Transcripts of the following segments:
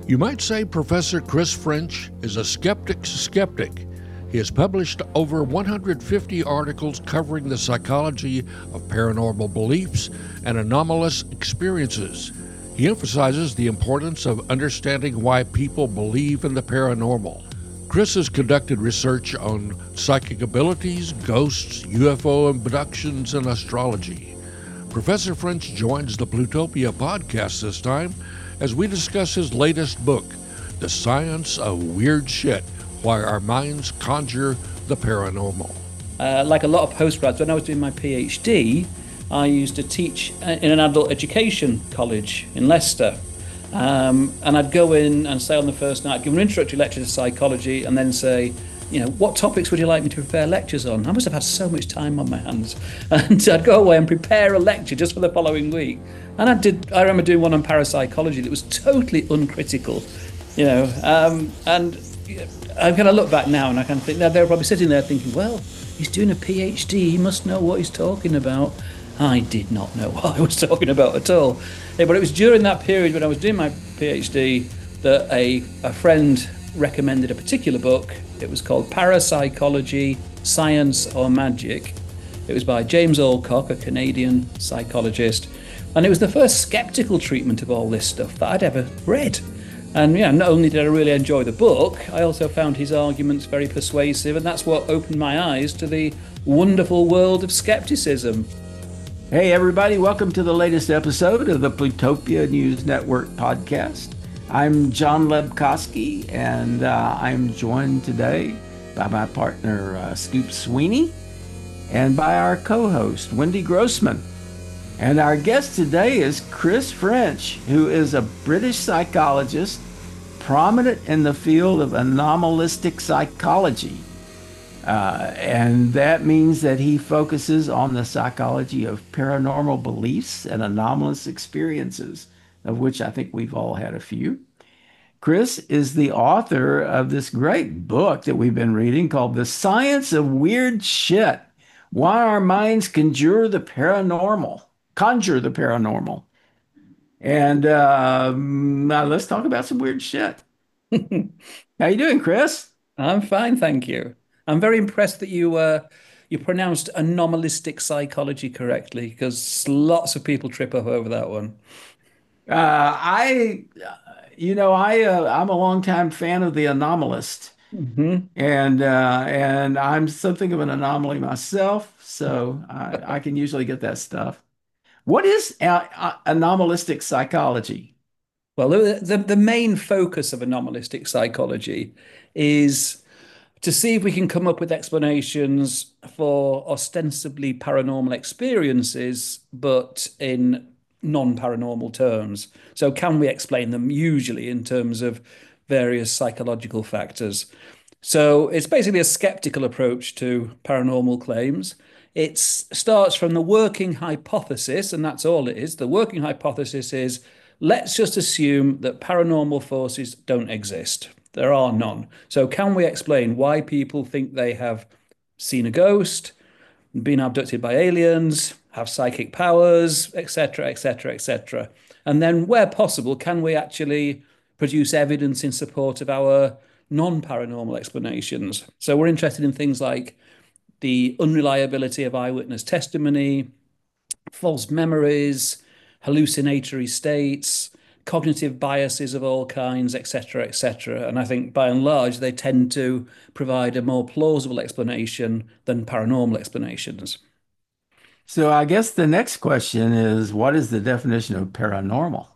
You might say Professor Chris French is a skeptic's skeptic. He has published over 150 articles covering the psychology of paranormal beliefs and anomalous experiences. He emphasizes the importance of understanding why people believe in the paranormal. Chris has conducted research on psychic abilities, ghosts, UFO abductions, and astrology. Professor French joins the Plutopia podcast this time as we discuss his latest book, The Science of Weird Shit: Why Our Minds Conjure the Paranormal. Like a lot of postgrads, when I was doing my PhD, I used to teach in an adult education college in Leicester. And I'd go in and say on the first night, give an introductory lecture to psychology, and then say, what topics would you like me to prepare lectures on? I must have had so much time on my hands. And I'd go away and prepare a lecture just for the following week. And I remember doing one on parapsychology that was totally uncritical, and I kind of look back now and I kind of think, they're probably sitting there thinking, well, he's doing a PhD, he must know what he's talking about. I did not know what I was talking about at all. But it was during that period when I was doing my PhD that a friend recommended a particular book. It was called Parapsychology, Science or Magic. It was by James Alcock, a Canadian psychologist. And it was the first skeptical treatment of all this stuff that I'd ever read. And not only did I really enjoy the book, I also found his arguments very persuasive, and that's what opened my eyes to the wonderful world of skepticism. Hey everybody, welcome to the latest episode of the Plutopia News Network podcast. I'm John Lebkowski, and I'm joined today by my partner Scoop Sweeney and by our co-host Wendy Grossman. And our guest today is Chris French, who is a British psychologist prominent in the field of anomalistic psychology. And that means that he focuses on the psychology of paranormal beliefs and anomalous experiences, of which I think we've all had a few. Chris is the author of this great book that we've been reading called The Science of Weird Shit: Why Our Minds Conjure the Paranormal. And now let's talk about some weird shit. How you doing, Chris? I'm fine, thank you. I'm very impressed that you pronounced anomalistic psychology correctly, because lots of people trip up over that one. I'm a longtime fan of the anomalist, Mm-hmm. and I'm something of an anomaly myself, so I can usually get that stuff. What is anomalistic psychology? Well, the main focus of anomalistic psychology is to see if we can come up with explanations for ostensibly paranormal experiences, but in non-paranormal terms. So can we explain them usually in terms of various psychological factors? So it's basically a skeptical approach to paranormal claims. It starts from the working hypothesis, and that's all it is. The working hypothesis is, let's just assume that paranormal forces don't exist. There are none. So can we explain why people think they have seen a ghost, been abducted by aliens, have psychic powers, etc., etc., etc.? And then, where possible, can we actually produce evidence in support of our non-paranormal explanations? So we're interested in things like the unreliability of eyewitness testimony, false memories, hallucinatory states, cognitive biases of all kinds, etc., etc. And I think by and large, they tend to provide a more plausible explanation than paranormal explanations. So I guess the next question is, what is the definition of paranormal?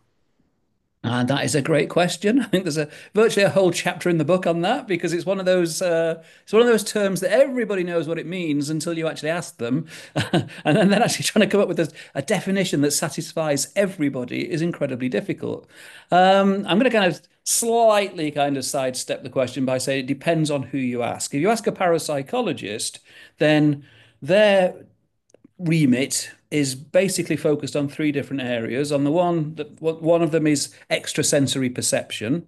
And that is a great question. I think there's virtually a whole chapter in the book on that, because it's one of those terms that everybody knows what it means until you actually ask them, and then actually trying to come up with a definition that satisfies everybody is incredibly difficult. I'm going to kind of slightly kind of sidestep the question by saying it depends on who you ask. If you ask a parapsychologist, then their remit is basically focused on three different areas. On the one of them is extrasensory perception.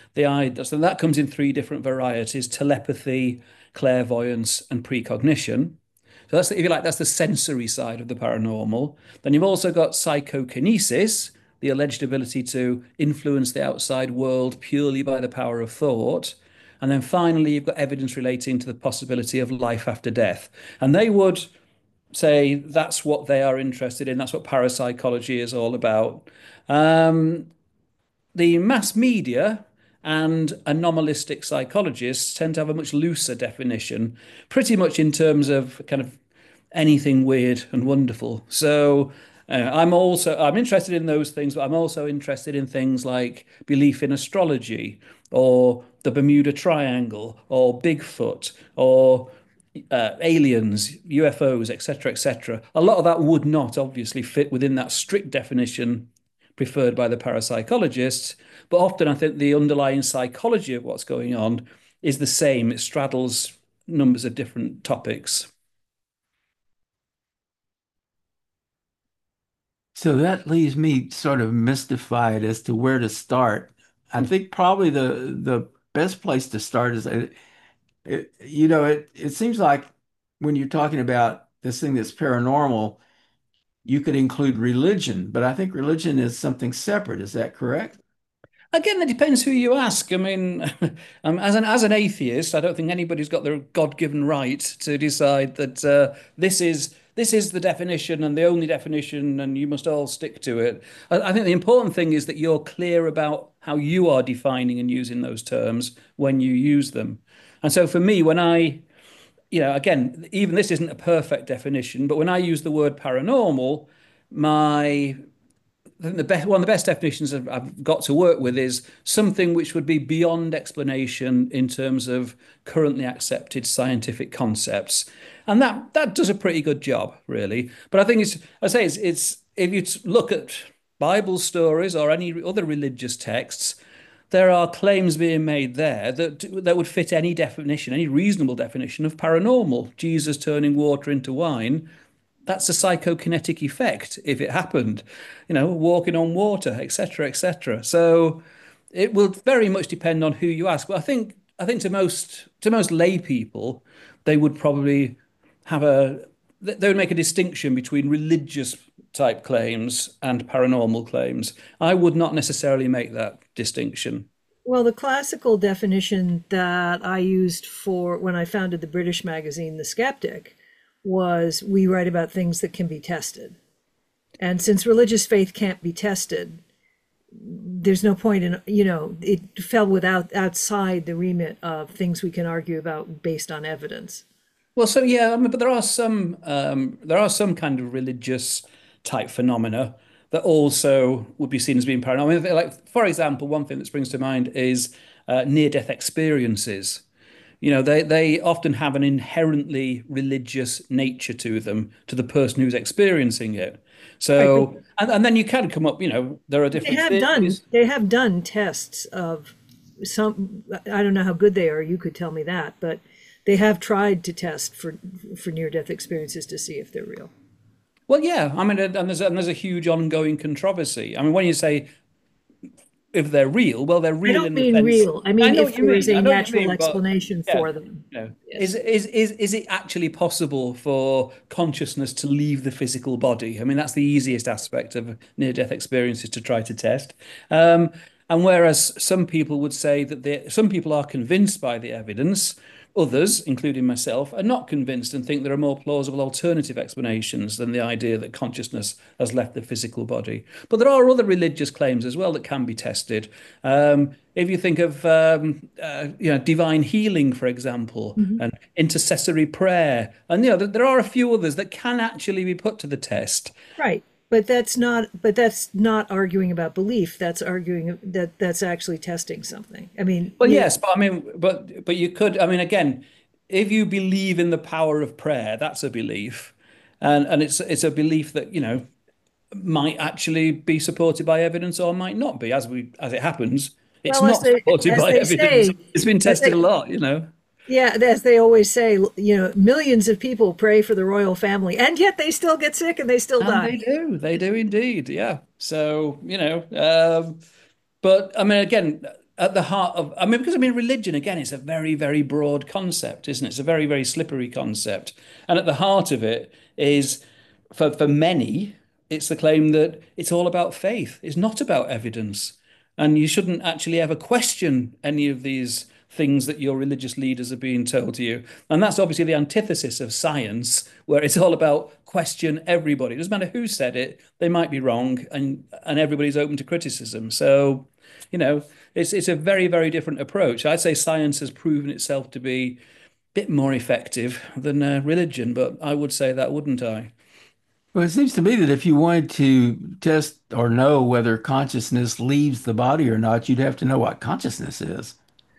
So that comes in three different varieties: telepathy, clairvoyance, and precognition. So that's, if you like, that's the sensory side of the paranormal. Then you've also got psychokinesis, the alleged ability to influence the outside world purely by the power of thought. And then finally, you've got evidence relating to the possibility of life after death. And they would say that's what they are interested in. That's what parapsychology is all about. The mass media and anomalistic psychologists tend to have a much looser definition, pretty much in terms of kind of anything weird and wonderful. So I'm interested in those things, but I'm also interested in things like belief in astrology or the Bermuda Triangle or Bigfoot or aliens, UFOs, etc., etc. A lot of that would not obviously fit within that strict definition preferred by the parapsychologists, but often I think the underlying psychology of what's going on is the same. It straddles numbers of different topics. So that leaves me sort of mystified as to where to start. I think probably the best place to start is it seems like when you're talking about this thing that's paranormal, you could include religion, but I think religion is something separate. Is that correct? Again, it depends who you ask. I mean, as an atheist, I don't think anybody's got the God-given right to decide that this is the definition and the only definition, and you must all stick to it. I think the important thing is that you're clear about how you are defining and using those terms when you use them. And so, for me, when again, even this isn't a perfect definition, but when I use the word paranormal, my I think one of the best definitions I've got to work with is something which would be beyond explanation in terms of currently accepted scientific concepts, and that does a pretty good job, really. But I think it's if you look at Bible stories or any other religious texts, there are claims being made there that would fit any definition, any reasonable definition of paranormal. Jesus turning water into wine, that's a psychokinetic effect if it happened, walking on water, etc., etc. So it will very much depend on who you ask. But I think to most lay people, they would probably they would make a distinction between religious type claims and paranormal claims. I would not necessarily make that distinction. Well, the classical definition that I used for when I founded the British magazine, The Skeptic, was we write about things that can be tested. And since religious faith can't be tested, there's no point in, it fell outside the remit of things we can argue about based on evidence. Well, so yeah, but there are some kind of religious type phenomena that also would be seen as being paranormal. I mean, like, for example, one thing that springs to mind is near-death experiences. They often have an inherently religious nature to them, to the person who's experiencing it. So, Right. and then you can come up, there are They different have done theories. they have done tests of some, I don't know how good they are, you could tell me that, but they have tried to test for near-death experiences to see if they're real. Well, yeah, I mean, and there's a huge ongoing controversy. I mean, when you say if they're real, well, they're I real don't in the mean sense. real. I I mean know if what you there is mean. a I know what you natural mean, but explanation yeah, for them. is Yes. is it actually possible for consciousness to leave the physical body? I mean, that's the easiest aspect of near-death experiences to try to test. Um, and whereas some people would say that some people are convinced by the evidence, others, including myself, are not convinced and think there are more plausible alternative explanations than the idea that consciousness has left the physical body. But there are other religious claims as well that can be tested. If you think of divine healing, for example, Mhm. and intercessory prayer, and there are a few others that can actually be put to the test. Right. But that's not arguing about belief. That's arguing that's actually testing something. I mean, Well, yes, but I mean, but you could. I mean, again, if you believe in the power of prayer, that's a belief, and it's a belief that might actually be supported by evidence or might not be. As it happens, it's well, as not they supported as by they evidence. say, It's been as tested a they lot. yeah, as they always say, millions of people pray for the royal family, and yet they still get sick and they still And die. they do indeed, yeah. So but I mean, again, at the heart of, I mean, because I mean, religion again is a very, very broad concept, isn't it? It's a very, very slippery concept, and at the heart of it is, for many, it's the claim that it's all about faith. It's not about evidence. And you shouldn't actually ever question any of these things that your religious leaders are being told to you. And that's obviously the antithesis of science, where it's all about question everybody. It doesn't matter who said it, they might be wrong, and everybody's open to criticism. So, it's a very, very different approach. I'd say science has proven itself to be a bit more effective than religion, but I would say that, wouldn't I? Well, it seems to me that if you wanted to test or know whether consciousness leaves the body or not, you'd have to know what consciousness is.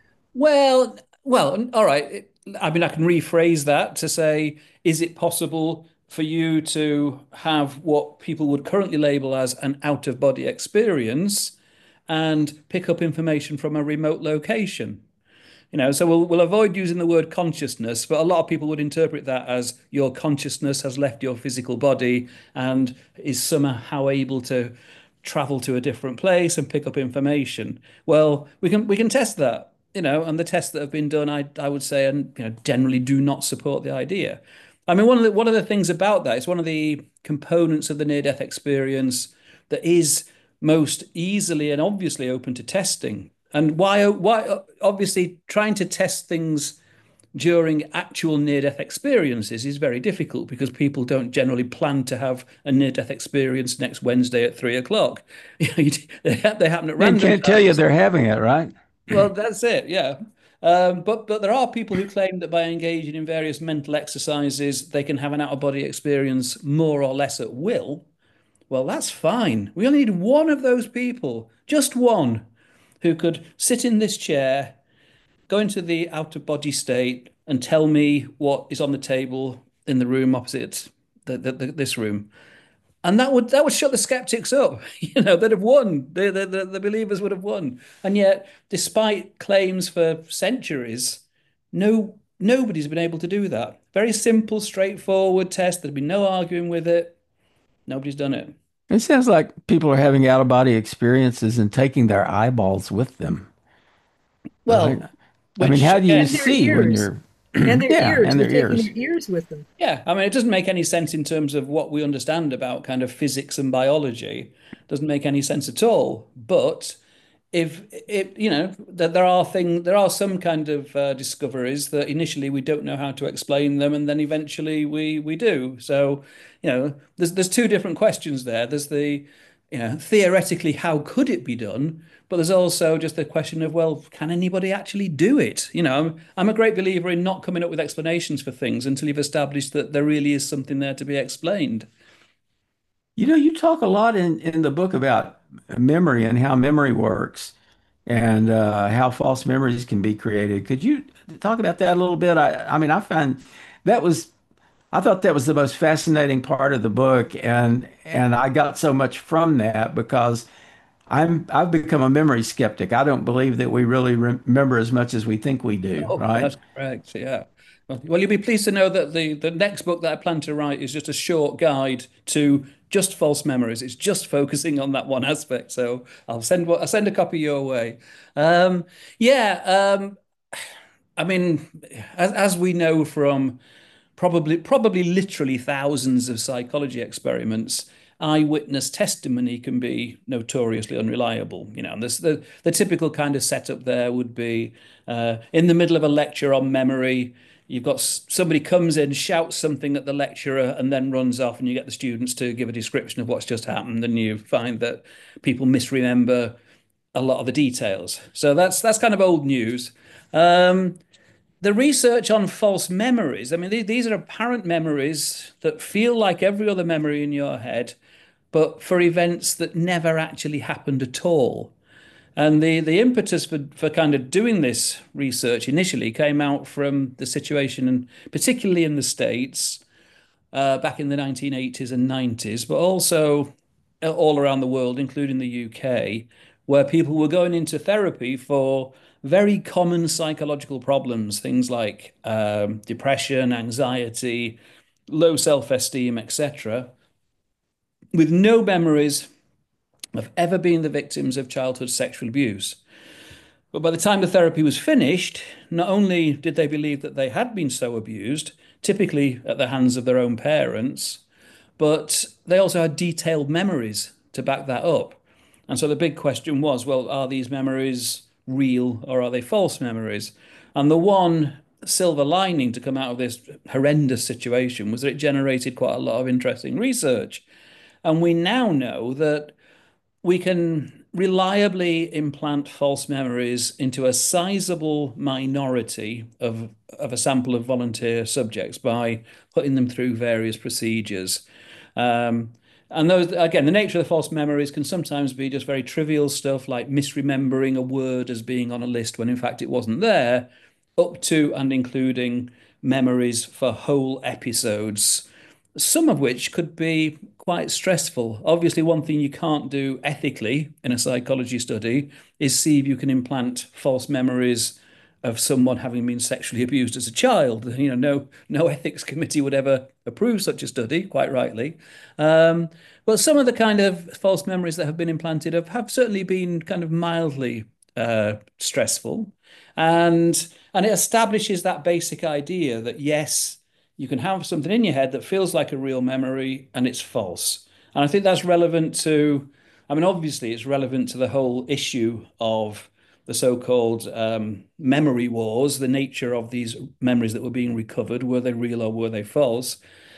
Well, all right. I mean, I can rephrase that to say, is it possible for you to have what people would currently label as an out-of-body experience and pick up information from a remote location? So we'll avoid using the word consciousness, but a lot of people would interpret that as your consciousness has left your physical body and is somehow able to travel to a different place and pick up information. Well, we can test that, and the tests that have been done, I would say, and generally do not support the idea. I mean, one of the things about that, it's one of the components of the near-death experience that is most easily and obviously open to testing. And why obviously trying to test things during actual near-death experiences is very difficult because people don't generally plan to have a near-death experience next Wednesday at 3 o'clock. They happen at They random can't tell you times. they're having it, right? Well, that's it, yeah. But there are people who claim that by engaging in various mental exercises, they can have an out-of-body experience more or less at will. Well, that's fine. We only need one of those people, just one, who could sit in this chair, go into the out of body state, and tell me what is on the table in the room opposite this room. And that would shut the skeptics up. They'd have won. The believers would have won. And yet, despite claims for centuries, nobody's been able to do that. Very simple, straightforward test. There'd be no arguing with it. Nobody's done it. It sounds like people are having out of body experiences and taking their eyeballs with them, right? Well, I mean, which how do you again, And their see when ears. you're, And their yeah, ears. and They're their taking ears? their ears with them. yeah, I mean, it doesn't make any sense in terms of what we understand about kind of physics and biology. It doesn't make any sense at all. But if it, that there are some kind of discoveries that initially we don't know how to explain them, and then eventually we do. So, there's two different questions there. There's the, theoretically, how could it be done? But there's also just the question of, well, can anybody actually do it? I'm a great believer in not coming up with explanations for things until you've established that there really is something there to be explained. You talk a lot in the book about memory and how memory works and how false memories can be created. Could you talk about that a little bit? I mean, that was, I thought that was the most fascinating part of the book, and I got so much from that because I've become a memory skeptic. I don't believe that we really remember as much as we think we do, Oh, right? that's correct. Yeah. Well, you'll be pleased to know that the next book that I plan to write is just a short guide to just false memories. It's just focusing on that one aspect. So I'll send a copy your way. Yeah. I mean, as we know from probably literally thousands of psychology experiments, eyewitness testimony can be notoriously unreliable. And the typical kind of setup there would be in the middle of a lecture on memory. You've got somebody comes in, shouts something at the lecturer, and then runs off, and you get the students to give a description of what's just happened, and you find that people misremember a lot of the details. So that's kind of old news. The research on false memories, I mean, these are apparent memories that feel like every other memory in your head, but for events that never actually happened at all. And the impetus for kind of doing this research initially came out from the situation, and particularly in the States, back in the 1980s and 90s, but also all around the world, including the UK, where people were going into therapy for very common psychological problems, things like depression, anxiety, low self-esteem, etc., with no memories of ever being the victims of childhood sexual abuse. But by the time the therapy was finished, not only did they believe that they had been so abused, typically at the hands of their own parents, but they also had detailed memories to back that up. And so the big question was, well, are these memories real or are they false memories? And the one silver lining to come out of this horrendous situation was that it generated quite a lot of interesting research. And we now know that we can reliably implant false memories into a sizable minority of a sample of volunteer subjects by putting them through various procedures. Um, and those, again, the nature of the false memories can sometimes be just very trivial stuff like misremembering a word as being on a list when in fact it wasn't there, up to and including memories for whole episodes, some of which could be quite stressful. Obviously, one thing you can't do ethically in a psychology study is see if you can implant false memories of someone having been sexually abused as a child. No ethics committee would ever approve such a study, quite rightly. But some of the kind of false memories that have been implanted have certainly been kind of mildly stressful, and it establishes that basic idea that yes, you can have something in your head that feels like a real memory and it's false. And I think that's relevant to, I mean, obviously, it's relevant to the whole issue of the so-called memory wars, the nature of these memories that were being recovered. Were they real or were they false?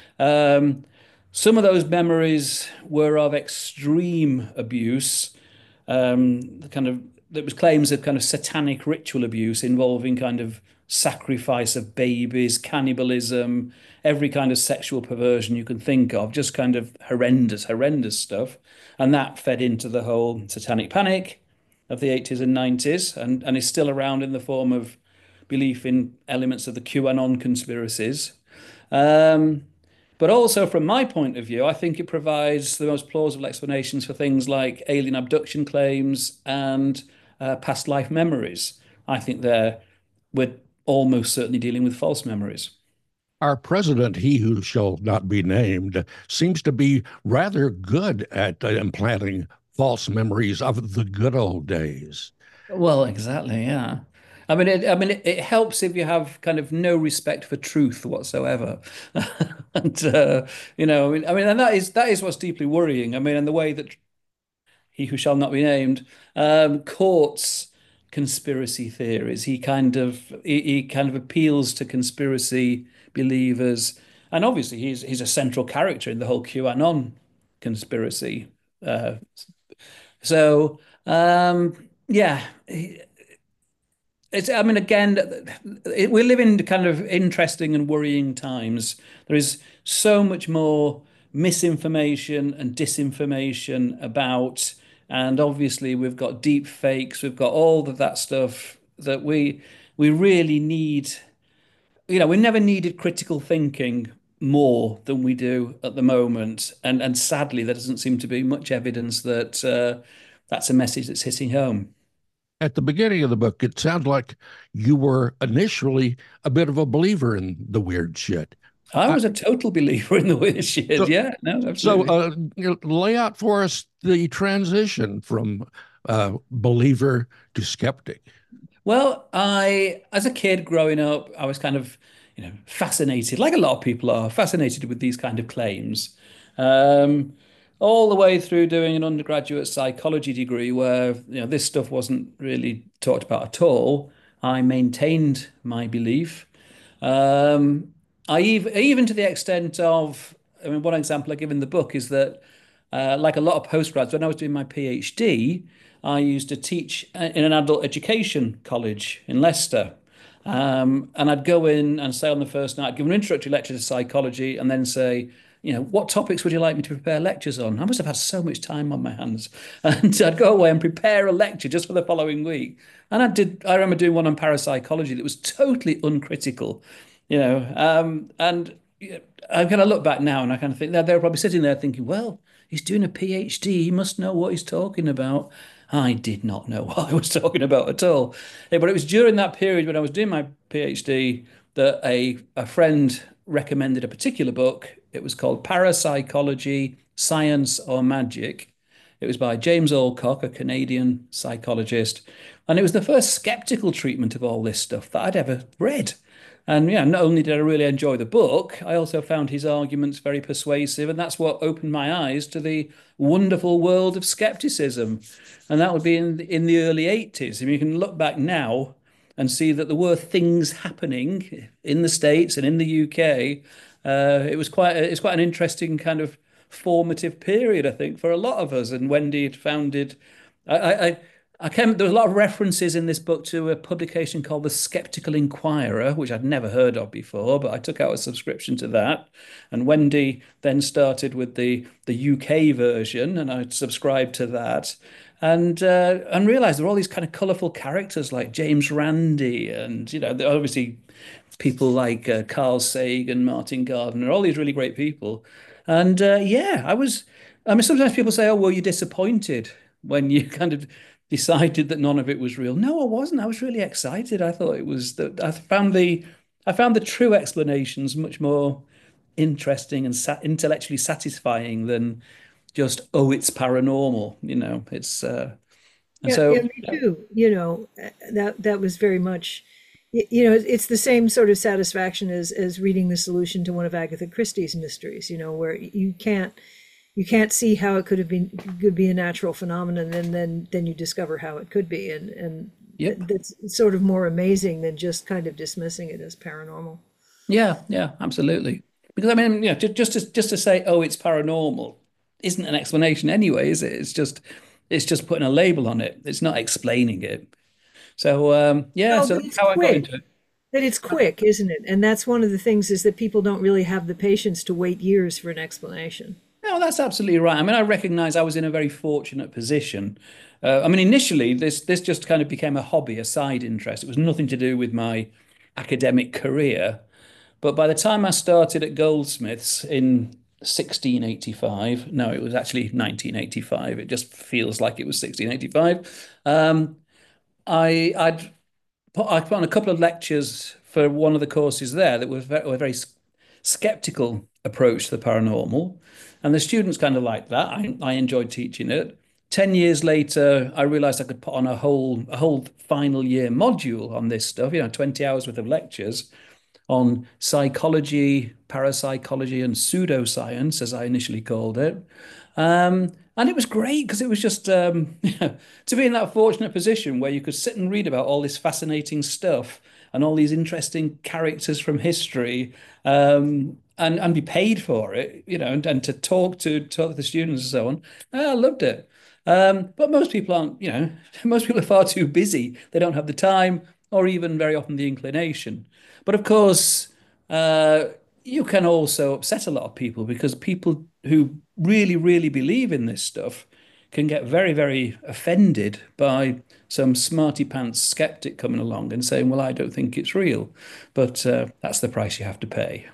Some of those memories were of extreme abuse, the kind of there was claims of kind of satanic ritual abuse involving kind of sacrifice of babies, cannibalism, every kind of sexual perversion you can think of, just kind of horrendous stuff. And that fed into the whole satanic panic of the 80s and 90s and is still around in the form of belief in elements of the QAnon conspiracies. But also, from my point of view, I think it provides the most plausible explanations for things like alien abduction claims and past life memories. I think we're almost certainly dealing with false memories. Our president, he who shall not be named, seems to be rather good at implanting false memories of the good old days. Well, exactly, yeah. It helps if you have kind of no respect for truth whatsoever, and and that is what's deeply worrying. I mean, and the way that he who shall not be named courts conspiracy theories. He kind of appeals to conspiracy believers, and obviously he's a central character in the whole QAnon conspiracy. Yeah. Again, we live in kind of interesting and worrying times. There is so much more misinformation and disinformation about, and obviously we've got deep fakes, we've got all of that stuff that we really need. We never needed critical thinking more than we do at the moment, and sadly, there doesn't seem to be much evidence that that's a message that's hitting home. At the beginning of the book, it sounds like you were initially a bit of a believer in the weird shit. I was a total believer in the weird shit. So, Yeah, no, absolutely. lay out for us the transition from believer to skeptic. Well, as a kid growing up, I was kind of, fascinated, like a lot of people are, fascinated with these kind of claims. Um, all the way through doing an undergraduate psychology degree where, this stuff wasn't really talked about at all. I maintained my belief. Um, even to the extent of, I mean, one example I give in the book is that, like a lot of postgrads, when I was doing my PhD, I used to teach in an adult education college in Leicester. And I'd go in and say on the first night, I'd give an introductory lecture to psychology and then say, what topics would you like me to prepare lectures on? I must have had so much time on my hands. And I'd go away and prepare a lecture just for the following week. And I remember doing one on parapsychology that was totally uncritical, and I kind of look back now and I kind of think that they were probably sitting there thinking, well, he's doing a PhD. He must know what he's talking about. I did not know what I was talking about at all. But it was during that period when I was doing my PhD that a friend recommended a particular book. It was called Parapsychology, Science or Magic. It was by James Alcock, a Canadian psychologist. And it was the first skeptical treatment of all this stuff that I'd ever read. And yeah, not only did I really enjoy the book, I also found his arguments very persuasive, and that's what opened my eyes to the wonderful world of skepticism. And that would be in the early 80s. I mean, you can look back now and see that there were things happening in the States and in the UK. It's quite an interesting kind of formative period, I think, for a lot of us. And Wendy had founded. I, there was a lot of references in this book to a publication called The Skeptical Inquirer, which I'd never heard of before, but I took out a subscription to that. And Wendy then started with the UK version, and I subscribed to that. And realized there were all these kind of colorful characters like James Randi, and obviously people like Carl Sagan, Martin Gardner, all these really great people. And yeah, I was. I mean, sometimes people say, "Oh, well, you're disappointed when you kind of decided that none of it was real." No, I wasn't. I was really excited. I thought it was that I found the true explanations much more interesting and intellectually satisfying than just, oh, it's paranormal. It's and Yeah, so yeah, me too. That was very much, it's the same sort of satisfaction as reading the solution to one of Agatha Christie's mysteries, where you can't see how it could be a natural phenomenon, and then you discover how it could be, and yep. that's sort of more amazing than just kind of dismissing it as paranormal. Yeah, absolutely. Because I mean, just to say, oh, it's paranormal, isn't an explanation anyway, is it? It's just putting a label on it. It's not explaining it. So yeah, No, so but that's it's how I got quick. into it. That it's quick, isn't it? And that's one of the things, is that people don't really have the patience to wait years for an explanation. No, that's absolutely right. I mean, I recognize I was in a very fortunate position. I mean, initially, this just kind of became a hobby, a side interest. It was nothing to do with my academic career. But by the time I started at Goldsmiths in 1685, no, it was actually 1985. It just feels like it was 1685. I'd I put on a couple of lectures for one of the courses there that were very skeptical approach to the paranormal, and the students kind of liked that. I enjoyed teaching it. 10 years later, I realized I could put on a whole final year module on this stuff. 20 hours worth of lectures on psychology, parapsychology, and pseudoscience, as I initially called it. And it was great because it was just to be in that fortunate position where you could sit and read about all this fascinating stuff and all these interesting characters from history, and be paid for it, and to talk to the students and so on. I loved it. But most people aren't, most people are far too busy. They don't have the time or even very often the inclination. But of course, you can also upset a lot of people, because people who really, really believe in this stuff can get very, very offended by some smarty pants skeptic coming along and saying, well, I don't think it's real. But that's the price you have to pay.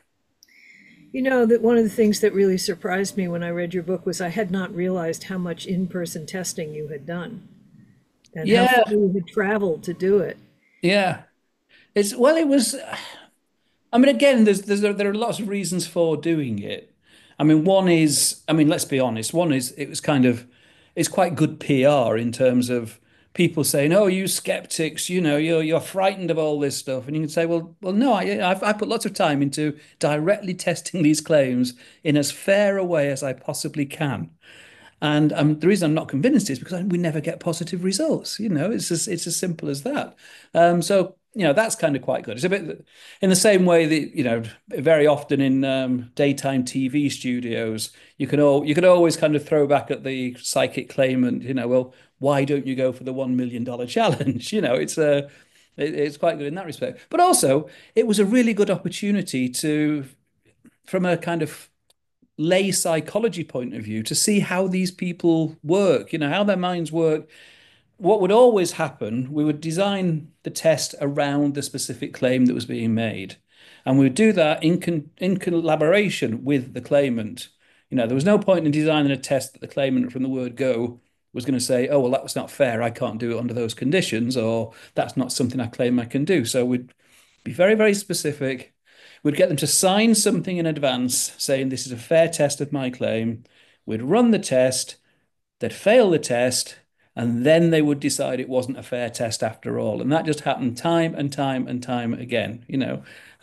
That one of the things that really surprised me when I read your book was I had not realized how much in-person testing you had done and how Yeah, far you had traveled to do it. yeah. It was. I mean, again, there are lots of reasons for doing it. I mean, one is, I mean, let's be honest. One is it's quite good PR in terms of people saying, "Oh, you skeptics, you're frightened of all this stuff," and you can say, "Well, no, I put lots of time into directly testing these claims in as fair a way as I possibly can." And the reason I'm not convinced is because we never get positive results. It's as simple as that. So that's kind of quite good. It's a bit in the same way that very often in daytime TV studios you can always kind of throw back at the psychic claimant. Well, why don't you go for the $1 million challenge? It's quite good in that respect. But also, it was a really good opportunity from a kind of lay psychology point of view, to see how these people work, how their minds work. What would always happen, we would design the test around the specific claim that was being made. And we would do that in collaboration with the claimant. There was no point in designing a test that the claimant from the word go was going to say, oh, well, that's not fair. I can't do it under those conditions, or that's not something I claim I can do. So we'd be very, very specific. We'd get them to sign something in advance saying this is a fair test of my claim. We'd run the test, they'd fail the test, And then they would decide it wasn't a fair test after all. And that just happened time and time and time again, you know.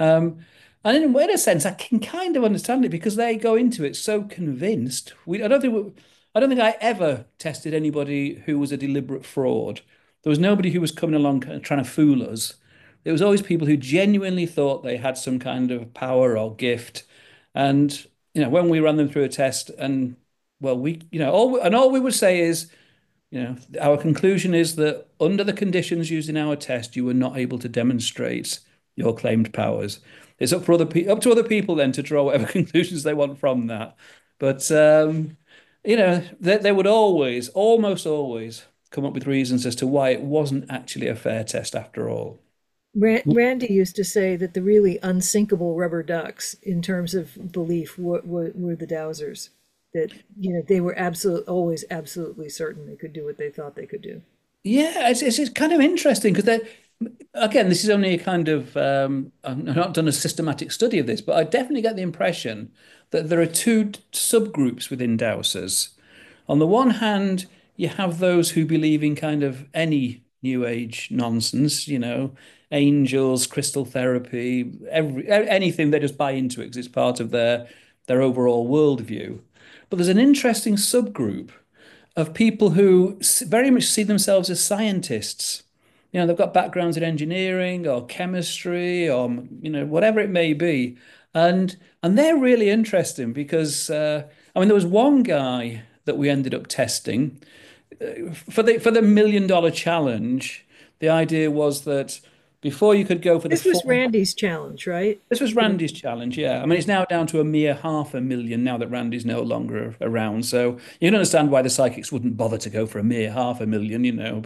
And in a sense, I can kind of understand it because they go into it so convinced. I don't think I ever tested anybody who was a deliberate fraud. There was nobody who was coming along trying to fool us. There was always people who genuinely thought they had some kind of power or gift. And, you know, when we ran them through a test and, well, all we would say is, you know, our conclusion is that under the conditions used in our test, you were not able to demonstrate your claimed powers. It's up to other people then to draw whatever conclusions they want from that. But you know, they would almost always, come up with reasons as to why it wasn't actually a fair test after all. Randy used to say that the really unsinkable rubber ducks in terms of belief were the dowsers. That, you know, they were always absolutely certain they could do what they thought they could do. Yeah, it's kind of interesting because again, this is only a kind of I've not done a systematic study of this, but I definitely get the impression that there are two subgroups within dowsers. On the one hand, you have those who believe in kind of any new age nonsense, you know, angels, crystal therapy, anything they just buy into it because it's part of their overall worldview. But there's an interesting subgroup of people who very much see themselves as scientists. You know, they've got backgrounds in engineering or chemistry or, you know, whatever it may be. And they're really interesting because I mean, there was one guy that we ended up testing for the $1 million challenge. The idea was that before you could go for This was Randy's challenge, right? this was Randy's challenge, yeah. I mean, it's now down to a mere 500,000 now that Randy's no longer around. So you can understand why the psychics wouldn't bother to go for a mere 500,000, you know.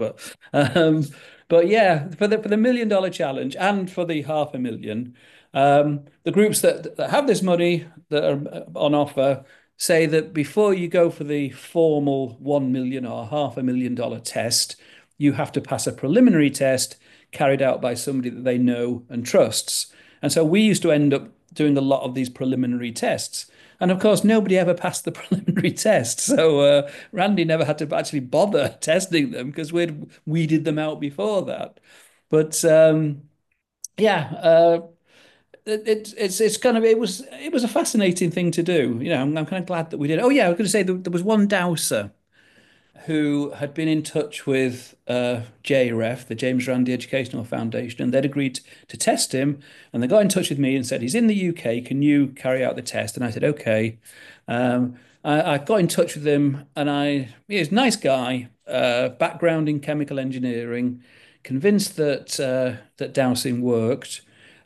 But yeah, for the $1 million challenge and for the 500,000, the groups that have this money that are on offer say that before you go for the formal 1 million or $500,000 test, you have to pass a preliminary test carried out by somebody that they know and trusts. And so we used to end up doing a lot of these preliminary tests. And of course, nobody ever passed the preliminary test. So Randy never had to actually bother testing them because we'd weeded them out before that. But yeah, it's kind of it was a fascinating thing to do. You know, I'm kind of glad that we did. Oh yeah, I was going to say there was one dowser who had been in touch with JREF, the James Randi Educational Foundation, and they'd agreed to test him. And they got in touch with me and said, he's in the UK, can you carry out the test? And I said, okay. I got in touch with him, and he's a nice guy, background in chemical engineering, convinced that dowsing worked.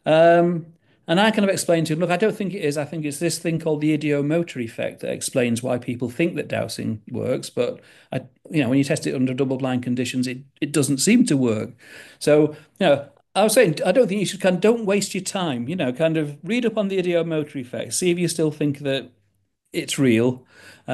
And I kind of explained to him, look, I don't think it is. I think it's this thing called the ideomotor effect that explains why people think that dowsing works. But when you test it under double-blind conditions, it doesn't seem to work. So, I was saying, I don't think you should don't waste your time. Kind of read up on the ideomotor effect, see if you still think that it's real.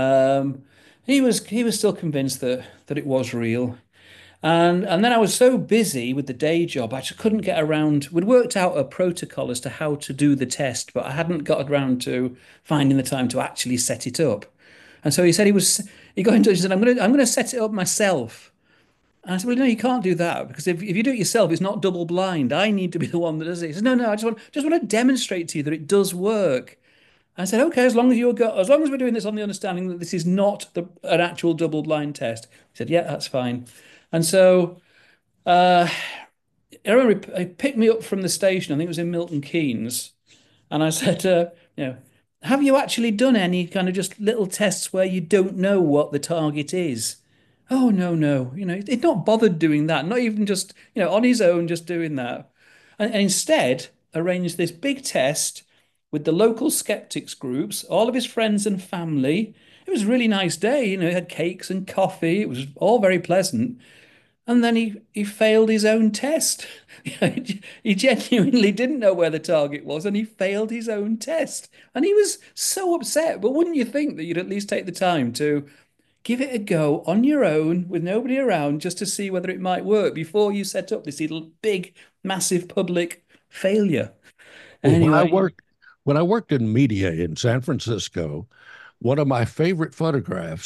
He was still convinced that it was real. And then I was so busy with the day job, I just couldn't get around. We'd worked out a protocol as to how to do the test, but I hadn't got around to finding the time to actually set it up. And so he got in touch and said, I'm gonna set it up myself. And I said, well, no, you can't do that because if you do it yourself, it's not double blind. I need to be the one that does it. He said, no, I just want to demonstrate to you that it does work. I said, okay, as long as we're doing this on the understanding that this is not an actual double blind test. He said, yeah, that's fine. And so I remember he picked me up from the station. I think it was in Milton Keynes. And I said, have you actually done any kind of just little tests where you don't know what the target is? Oh, no. He'd not bothered doing that. Not even just, on his own, just doing that. And instead arranged this big test with the local skeptics groups, all of his friends and family. It was a really nice day. He had cakes and coffee. It was all very pleasant. And then he failed his own test. He genuinely didn't know where the target was, and he failed his own test. And he was so upset. But wouldn't you think that you'd at least take the time to give it a go on your own with nobody around just to see whether it might work before you set up this little big, massive public failure? Anyway. When I worked in media in San Francisco, one of my favorite photographs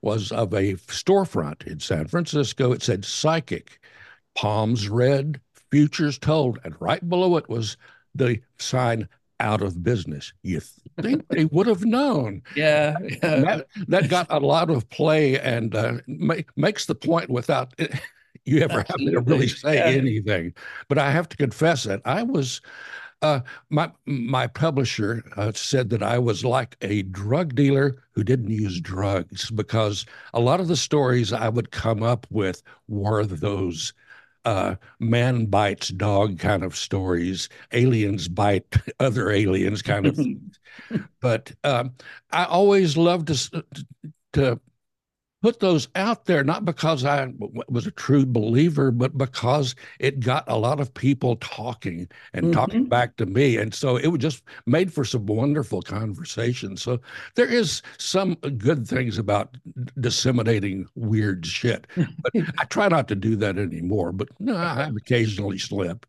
was of a storefront in San Francisco. It said psychic, palms read, futures told, and right below it was the sign out of business. You think they would have known. Yeah, And yeah, that got a lot of play and makes the point without you ever having to really absolutely. say Yeah. anything. But I have to confess that I was my publisher said that I was like a drug dealer who didn't use drugs because a lot of the stories I would come up with were those man bites dog kind of stories, aliens bite other aliens kind of. But I always loved to put those out there, not because I was a true believer, but because it got a lot of people talking and talking Mhm. back to me. And so it was just made for some wonderful conversation. So there is some good things about disseminating weird shit, but I try not to do that anymore. But no, I occasionally slip.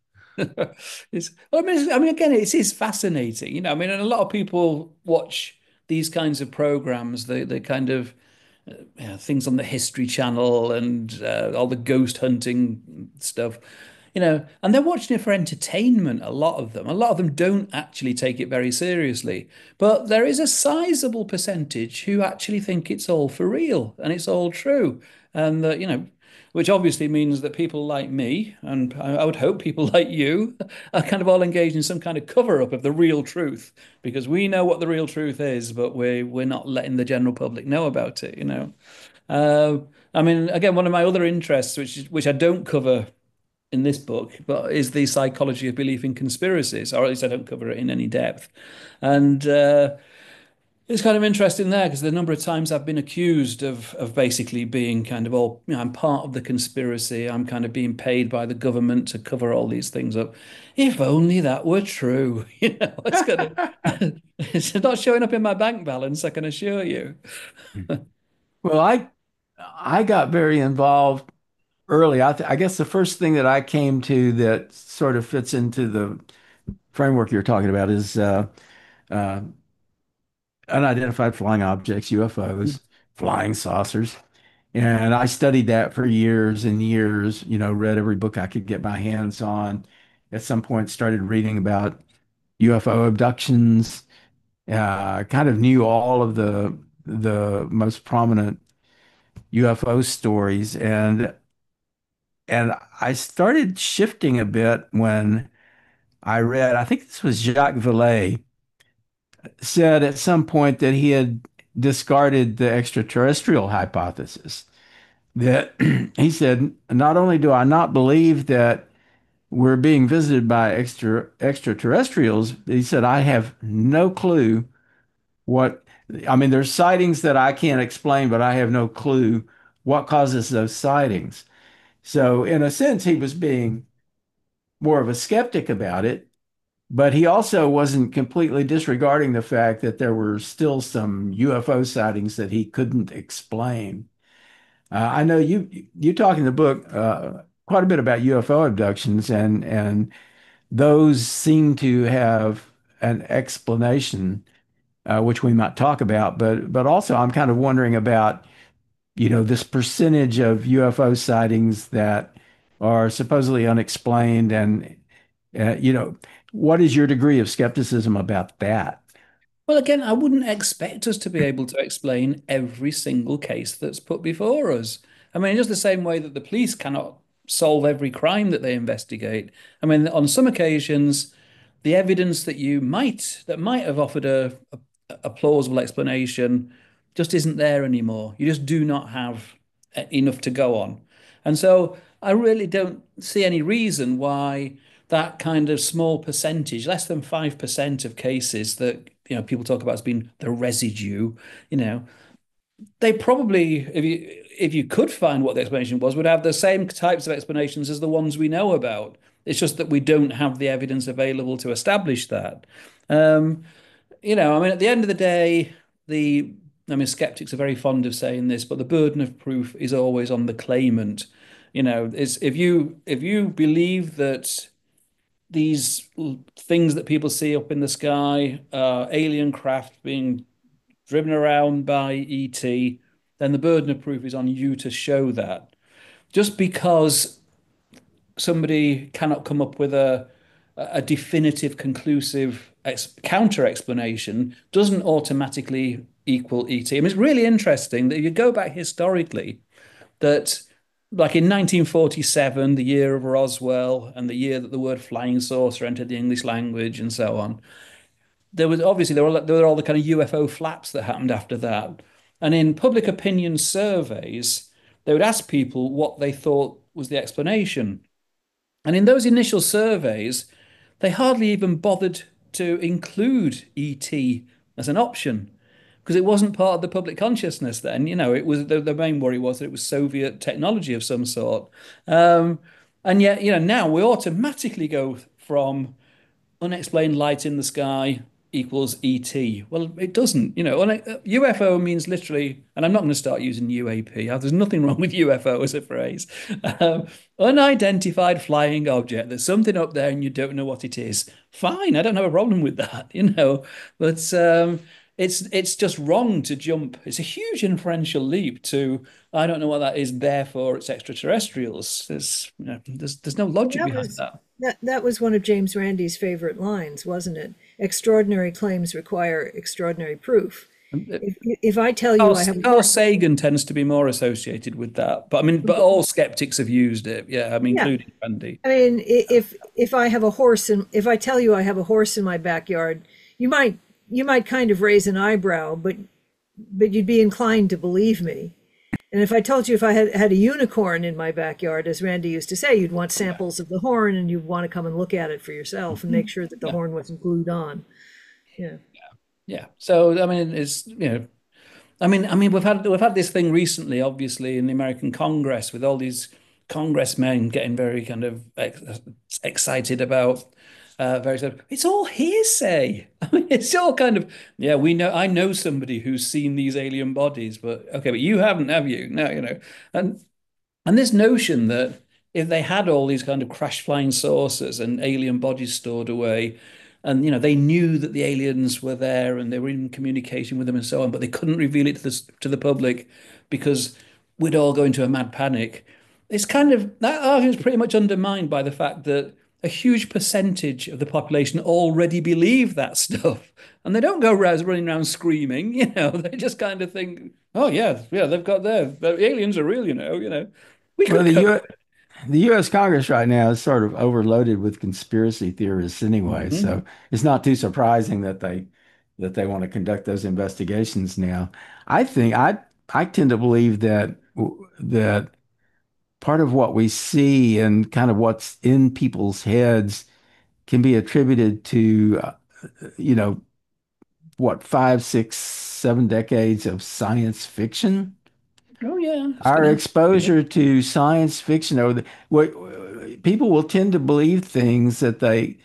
I mean, again, it is fascinating. I mean, and a lot of people watch these kinds of programs, the kind of things on the History Channel and all the ghost hunting stuff, and they're watching it for entertainment, a lot of them. A lot of them don't actually take it very seriously. But there is a sizable percentage who actually think it's all for real and it's all true. And that, which obviously means that people like me, and I would hope people like you, are kind of all engaged in some kind of cover-up of the real truth, because we know what the real truth is, but we're not letting the general public know about it. Uh, I mean, again, one of my other interests, which I don't cover in this book, but is the psychology of belief in conspiracies, or at least I don't cover it in any depth. And it's kind of interesting there because the number of times I've been accused of basically being kind of I'm part of the conspiracy. I'm kind of being paid by the government to cover all these things up. If only that were true, it's gonna it's not showing up in my bank balance, I can assure you. Well, I got very involved early. I guess the first thing that I came to that sort of fits into the framework you're talking about is uh, unidentified flying objects, UFOs, flying saucers. And I studied that for years and years, read every book I could get my hands on. At some point, started reading about UFO abductions, kind of knew all of the most prominent UFO stories. And I started shifting a bit when I read, I think this was Jacques Vallée, said at some point that he had discarded the extraterrestrial hypothesis. That he said, not only do I not believe that we're being visited by extraterrestrials, he said, I have no clue what, I mean, there's sightings that I can't explain, but I have no clue what causes those sightings. So, in a sense, he was being more of a skeptic about it, but he also wasn't completely disregarding the fact that there were still some UFO sightings that he couldn't explain. I know you talk in the book quite a bit about UFO abductions, and those seem to have an explanation, which we might talk about. But also, I'm kind of wondering about this percentage of UFO sightings that are supposedly unexplained, and you know, what is your degree of skepticism about that? Well, again, I wouldn't expect us to be able to explain every single case that's put before us. I mean, just the same way that the police cannot solve every crime that they investigate. I mean, on some occasions, the evidence that might have offered a plausible explanation just isn't there anymore. You just do not have enough to go on. And so I really don't see any reason why that kind of small percentage, less than 5% of cases that people talk about as being the residue, you know, they probably, if you could find what the explanation was, would have the same types of explanations as the ones we know about. It's just that we don't have the evidence available to establish that. Um, I mean, at the end of the day, skeptics are very fond of saying this, but the burden of proof is always on the claimant. Is if you believe that these things that people see up in the sky, alien craft being driven around by ET, then the burden of proof is on you to show that. Just because somebody cannot come up with a definitive, conclusive counter explanation doesn't automatically equal ET. I mean, it's really interesting that you go back historically, that like in 1947, the year of Roswell and the year that the word flying saucer entered the English language and so on, there was obviously there were all the kind of UFO flaps that happened after that. And in public opinion surveys, they would ask people what they thought was the explanation. And in those initial surveys, they hardly even bothered to include ET as an option because it wasn't part of the public consciousness then. It was the main worry was that it was Soviet technology of some sort. And yet, now we automatically go from unexplained light in the sky equals ET. Well, it doesn't. UFO means literally, and I'm not going to start using UAP. There's nothing wrong with UFO as a phrase. Unidentified flying object. There's something up there and you don't know what it is. Fine, I don't have a problem with that, But it's just wrong to jump. It's a huge inferential leap to, I don't know what that is, therefore it's extraterrestrials. There's no logic behind that. That was one of James Randi's favorite lines, wasn't it? Extraordinary claims require extraordinary proof. If I tell you I have Carl Sagan tends to be more associated with that, but all skeptics have used it. Yeah, including Randi. I mean, if I have a horse and if I tell you I have a horse in my backyard, you might kind of raise an eyebrow, but you'd be inclined to believe me. And if I told you if I had a unicorn in my backyard, as Randi used to say, you'd want samples of the horn and you'd want to come and look at it for yourself and make sure that the horn wasn't glued on. Yeah. Yeah. So, it's, we've had this thing recently, obviously, in the American Congress with all these congressmen getting very kind of excited about it's all hearsay. It's all kind of, I know somebody who's seen these alien bodies, but okay, but you haven't, have you? No, and this notion that if they had all these kind of crash flying saucers and alien bodies stored away, and they knew that the aliens were there and they were in communication with them and so on, but they couldn't reveal it to the public because we'd all go into a mad panic. It's kind of, that argument is pretty much undermined by the fact that a huge percentage of the population already believe that stuff, and they don't go running around screaming. They just kind of think, "Oh yeah, they've got the aliens are real." The U.S. Congress right now is sort of overloaded with conspiracy theorists anyway, so it's not too surprising that they want to conduct those investigations now. I think I tend to believe that part of what we see and kind of what's in people's heads can be attributed to, what, 5, 6, 7 decades of science fiction. Oh yeah, our exposure to science fiction people will tend to believe things that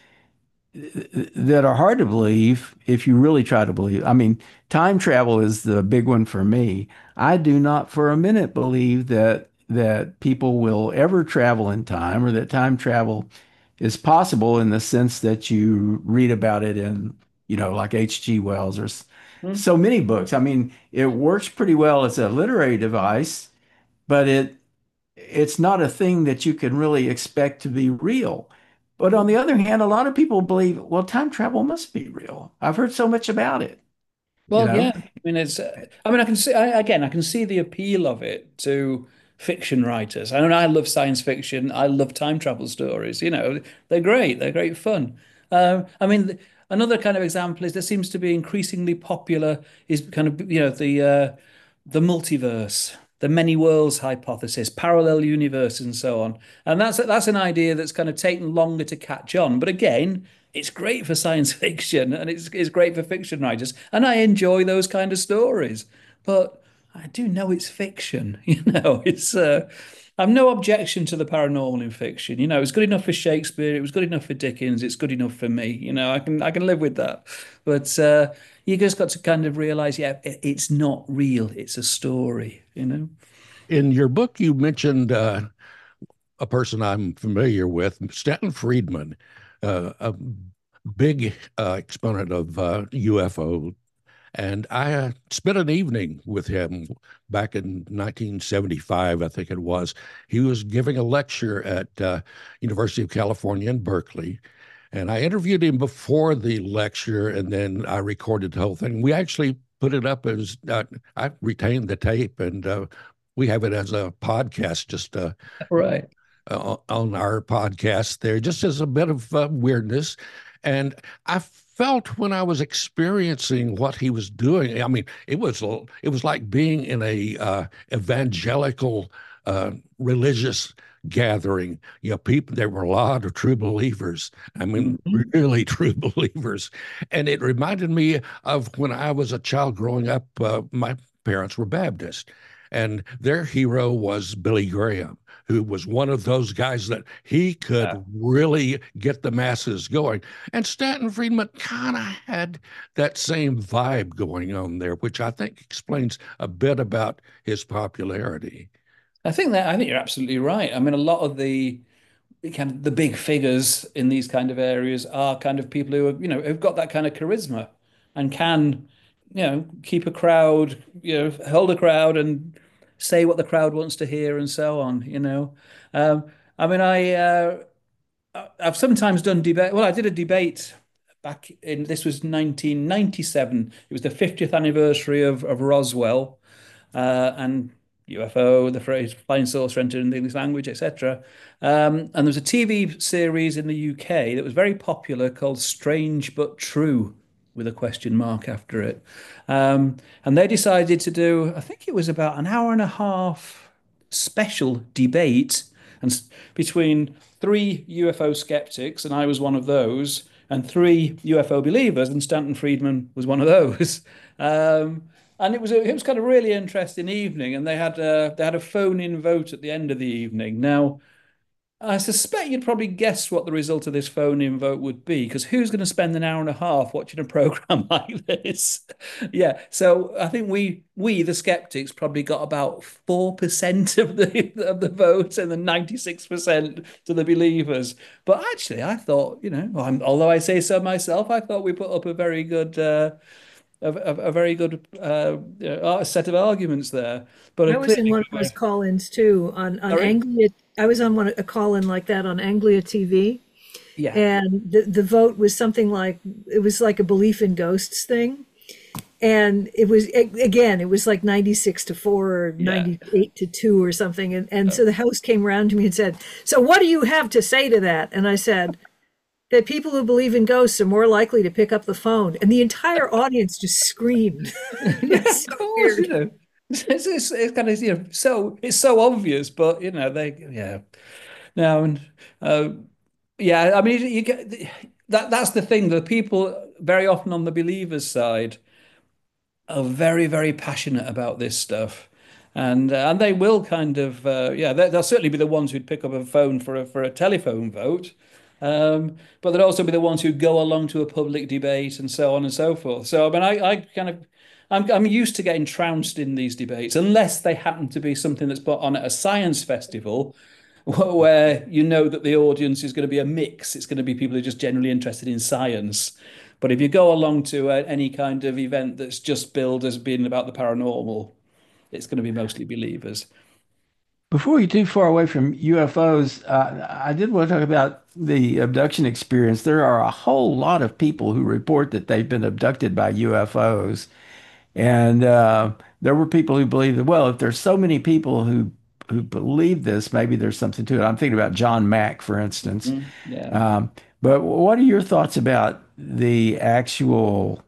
are hard to believe if you really try to believe. Time travel is the big one for me. I do not for a minute believe that people will ever travel in time or that time travel is possible in the sense that you read about it in, like H.G. Wells or so many books. It works pretty well as a literary device, but it's not a thing that you can really expect to be real. But on the other hand, a lot of people believe, well, time travel must be real. I've heard so much about it. Well, yeah. It's. I can see I can see the appeal of it to fiction writers. I love science fiction. I love time travel stories. They're great. They're great fun. Another kind of example is there seems to be increasingly popular is kind of the multiverse, the many worlds hypothesis, parallel universe, and so on. And that's an idea that's kind of taken longer to catch on. But again, it's great for science fiction and it's great for fiction writers. And I enjoy those kind of stories. But I do know it's fiction. It's I've no objection to the paranormal in fiction. It was good enough for Shakespeare. It was good enough for Dickens. It's good enough for me. I can live with that. But you just got to kind of realize, it's not real. It's a story. In your book, you mentioned a person I'm familiar with, Stanton Friedman, a big exponent of UFO And I spent an evening with him back in 1975, I think it was. He was giving a lecture at University of California in Berkeley. And I interviewed him before the lecture, and then I recorded the whole thing. We actually put it up as I retained the tape, and we have it as a podcast, just Right. on our podcast there, just as a bit of weirdness. And I felt when I was experiencing what he was doing, I mean, it was like being in a evangelical religious gathering. You know, people, there were a lot of true believers. I mean, really true believers. And it reminded me of when I was a child growing up. My parents were Baptist, and their hero was Billy Graham, who was one of those guys that he could really get the masses going. And Stanton Friedman kind of had that same vibe going on there, which I think explains a bit about his popularity. I think you're absolutely right. I mean, a lot of the kind of the big figures in these kind of areas are kind of people who have, who've got that kind of charisma and can, keep a crowd, hold a crowd and say what the crowd wants to hear and so on. I mean, I've sometimes done debate. Well, I did a debate back in, this was 1997. It was the 50th anniversary of Roswell, and UFO, the phrase flying saucer entered in the English language, etc. And there was a TV series in the UK that was very popular called Strange But True, with a question mark after it. And they decided to do, I think it was about an hour and a half special debate and between three UFO skeptics, and I was one of those, and three UFO believers, and Stanton Friedman was one of those. And it was kind of really interesting evening, and they had a phone-in vote at the end of the evening. Now, I suspect you'd probably guess what the result of this phone-in vote would be, because who's going to spend an hour and a half watching a program like this? Yeah, so I think we the skeptics probably got about 4% of the vote, and then 96% to the believers. But actually, I thought, although I say so myself, I thought we put up a very good a very good set of arguments there. But I was in one of those call-ins too on Anglia. I was on a call-in like that on Anglia TV, yeah, and the vote was something like, it was like a belief in ghosts thing, and it was, again, it was like 96-4 or 98-2 or something, and so the host came around to me and said, "So what do you have to say to that?" And I said that people who believe in ghosts are more likely to pick up the phone, and the entire audience just screamed. It's so of course, weird. it's kind of, so it's so obvious, but now and yeah, I mean, you get that's the thing. The people very often on the believers' side are very, very passionate about this stuff, and they will kind of they'll certainly be the ones who'd pick up a phone for a telephone vote. But they'd also be the ones who go along to a public debate and so on and so forth. So I mean, I kind of I'm used to getting trounced in these debates, unless they happen to be something that's put on at a science festival, where you know that the audience is going to be a mix. It's going to be people who are just generally interested in science. But if you go along to any kind of event that's just billed as being about the paranormal, it's going to be mostly believers. Before we too far away from UFOs, I did want to talk about the abduction experience. There are a whole lot of people who report that they've been abducted by UFOs. And there were people who believed that, well, if there's so many people who believe this, maybe there's something to it. I'm thinking about John Mack, for instance. Yeah. But what are your thoughts about the actual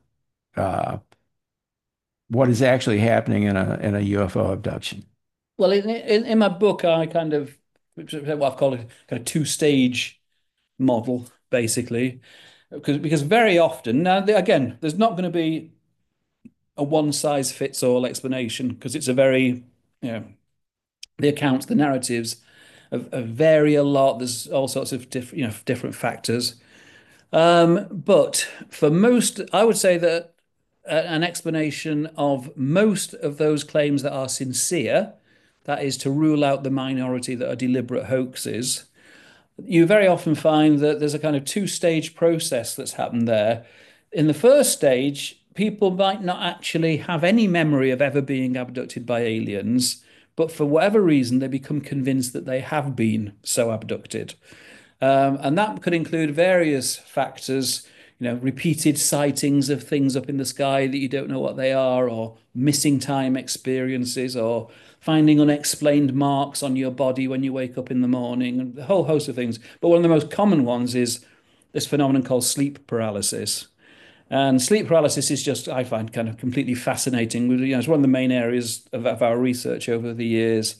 what is actually happening in a UFO abduction? Well, in my book, I kind of what I've called a kind of two-stage model, basically, because very often now, again, there's not going to be a one-size-fits-all explanation, because it's a very, the accounts, the narratives vary a lot. There's all sorts of different factors. But for most, I would say that an explanation of most of those claims that are sincere, that is to rule out the minority that are deliberate hoaxes, you very often find that there's a kind of two-stage process that's happened there. In the first stage, people might not actually have any memory of ever being abducted by aliens, but for whatever reason, they become convinced that they have been so abducted. And that could include various factors, repeated sightings of things up in the sky that you don't know what they are, or missing time experiences, or finding unexplained marks on your body when you wake up in the morning, and a whole host of things. But one of the most common ones is this phenomenon called sleep paralysis. And sleep paralysis is just, I find, kind of completely fascinating. It's one of the main areas of our research over the years.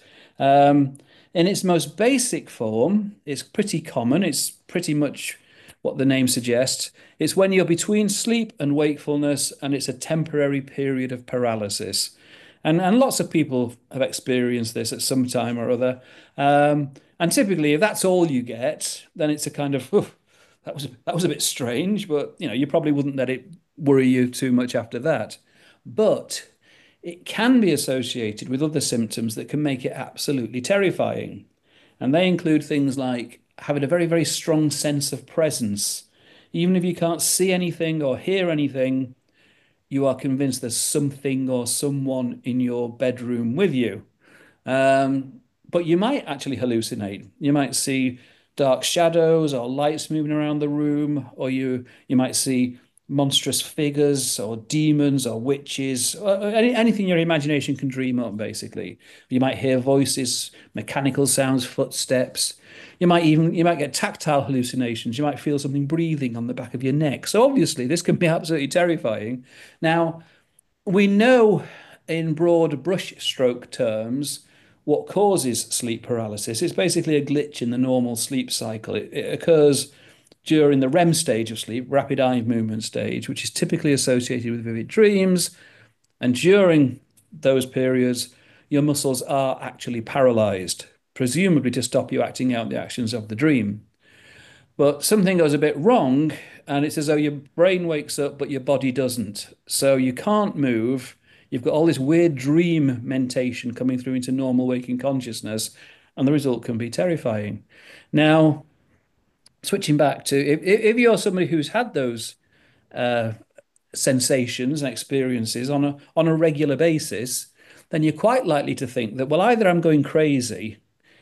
In its most basic form, it's pretty common. It's pretty much what the name suggests. It's when you're between sleep and wakefulness, and it's a temporary period of paralysis. And lots of people have experienced this at some time or other. And typically, if that's all you get, then it's a kind of, that was a bit strange, but you probably wouldn't let it worry you too much after that. But it can be associated with other symptoms that can make it absolutely terrifying. And they include things like having a very, very strong sense of presence. Even if you can't see anything or hear anything, you are convinced there's something or someone in your bedroom with you. But you might actually hallucinate. You might see dark shadows or lights moving around the room, or you might see monstrous figures or demons or witches, or anything your imagination can dream up, basically. You might hear voices, mechanical sounds, footsteps. You might get tactile hallucinations. You might feel something breathing on the back of your neck. So obviously this can be absolutely terrifying. Now, we know in broad brushstroke terms what causes sleep paralysis. It's basically a glitch in the normal sleep cycle. It occurs during the REM stage of sleep, rapid eye movement stage, which is typically associated with vivid dreams. And during those periods, your muscles are actually paralyzed, presumably to stop you acting out the actions of the dream. But something goes a bit wrong, and it's as though your brain wakes up, but your body doesn't. So you can't move. You've got all this weird dream mentation coming through into normal waking consciousness, and the result can be terrifying. Now, switching back to if you're somebody who's had those sensations and experiences on a regular basis, then you're quite likely to think that, well, either I'm going crazy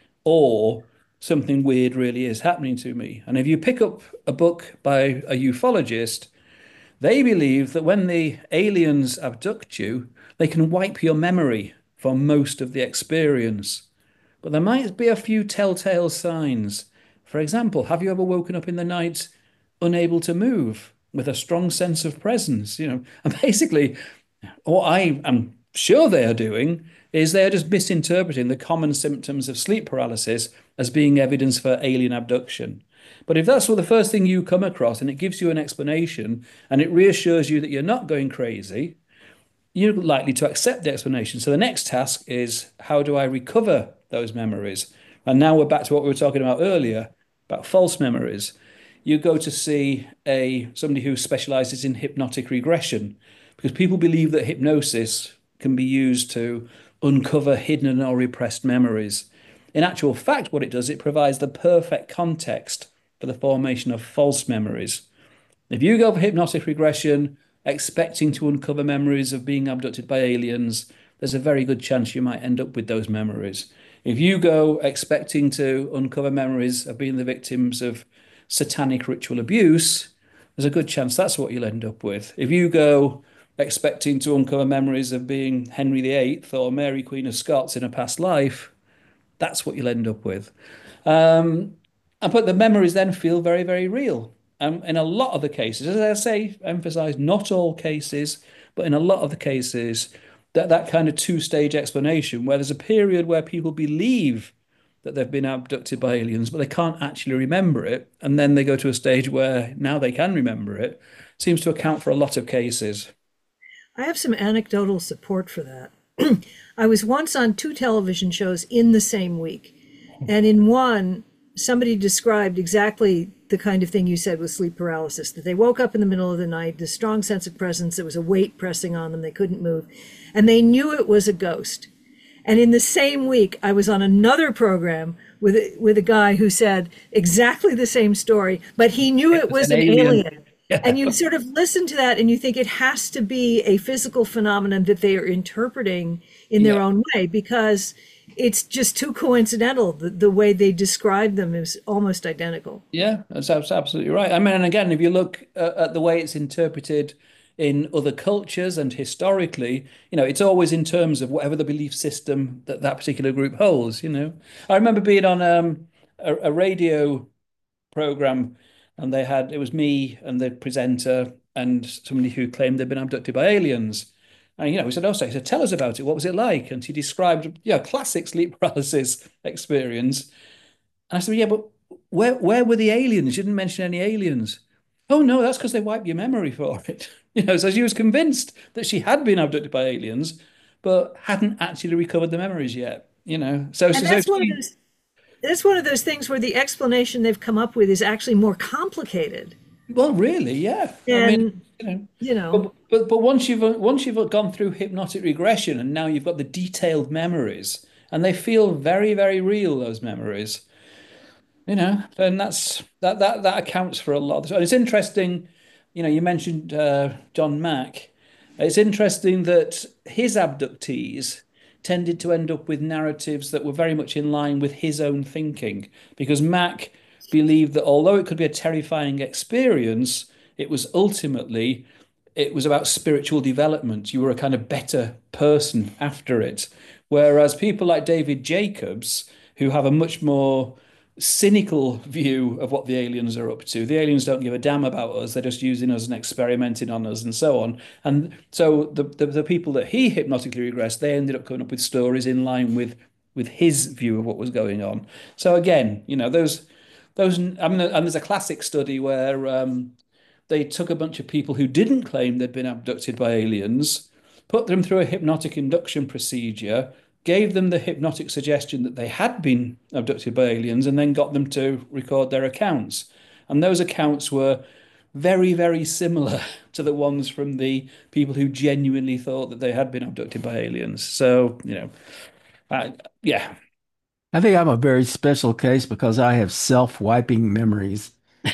or something weird really is happening to me. And if you pick up a book by a ufologist, they believe that when the aliens abduct you, they can wipe your memory for most of the experience. But there might be a few telltale signs. For example, have you ever woken up in the night unable to move with a strong sense of presence? And basically, what I am sure they are doing is they are just misinterpreting the common symptoms of sleep paralysis as being evidence for alien abduction. But if that's the first thing you come across and it gives you an explanation and it reassures you that you're not going crazy, you're likely to accept the explanation. So the next task is, how do I recover those memories? And now we're back to what we were talking about earlier, about false memories. You go to see somebody who specializes in hypnotic regression, because people believe that hypnosis can be used to uncover hidden or repressed memories. In actual fact, what it does, it provides the perfect context for the formation of false memories. If you go for hypnotic regression, expecting to uncover memories of being abducted by aliens, there's a very good chance you might end up with those memories. If you go expecting to uncover memories of being the victims of satanic ritual abuse, there's a good chance that's what you'll end up with. If you go expecting to uncover memories of being Henry VIII or Mary Queen of Scots in a past life, that's what you'll end up with. But the memories then feel very, very real. In a lot of the cases, as I say, emphasize, not all cases, but in a lot of the cases, that kind of two-stage explanation where there's a period where people believe that they've been abducted by aliens, but they can't actually remember it. And then they go to a stage where now they can remember it, seems to account for a lot of cases. I have some anecdotal support for that. I was once on 2 television shows in the same week. And in one, somebody described exactly the kind of thing you said with sleep paralysis, that they woke up in the middle of the night, the strong sense of presence, there was a weight pressing on them, they couldn't move, and they knew it was a ghost. And in the same week, I was on another program with a guy who said exactly the same story, but he knew it was an alien. Yeah. And you sort of listen to that and you think it has to be a physical phenomenon that they are interpreting in their Yeah. own way because it's just too coincidental. The way they describe them is almost identical. Yeah, that's absolutely right. I mean, and again, if you look at the way it's interpreted in other cultures and historically, it's always in terms of whatever the belief system that that particular group holds. I remember being on a radio program, and it was me and the presenter and somebody who claimed they'd been abducted by aliens. And we said, "Oh, so," he said, "Tell us about it. What was it like?" And she described, classic sleep paralysis experience. And I said, "Yeah, but where were the aliens? You didn't mention any aliens." "Oh no, that's because they wiped your memory for it." So she was convinced that she had been abducted by aliens, but hadn't actually recovered the memories yet. And that's one of those things where the explanation they've come up with is actually more complicated. Well, really, yeah. I mean, And, you know, but once you've gone through hypnotic regression and now you've got the detailed memories and they feel very, very real, those memories, then that accounts for a lot. And it's interesting, you mentioned John Mack. It's interesting that his abductees tended to end up with narratives that were very much in line with his own thinking, because Mack believed that although it could be a terrifying experience, it was about spiritual development. You were a kind of better person after it. Whereas people like David Jacobs, who have a much more cynical view of what the aliens are up to. The aliens don't give a damn about us. They're just using us and experimenting on us and so on. And so the people that he hypnotically regressed, they ended up coming up with stories in line with his view of what was going on. So again, those I mean, and there's a classic study where they took a bunch of people who didn't claim they'd been abducted by aliens, put them through a hypnotic induction procedure, gave them the hypnotic suggestion that they had been abducted by aliens, and then got them to record their accounts. And those accounts were very, very similar to the ones from the people who genuinely thought that they had been abducted by aliens. So, yeah. I think I'm a very special case because I have self-wiping memories.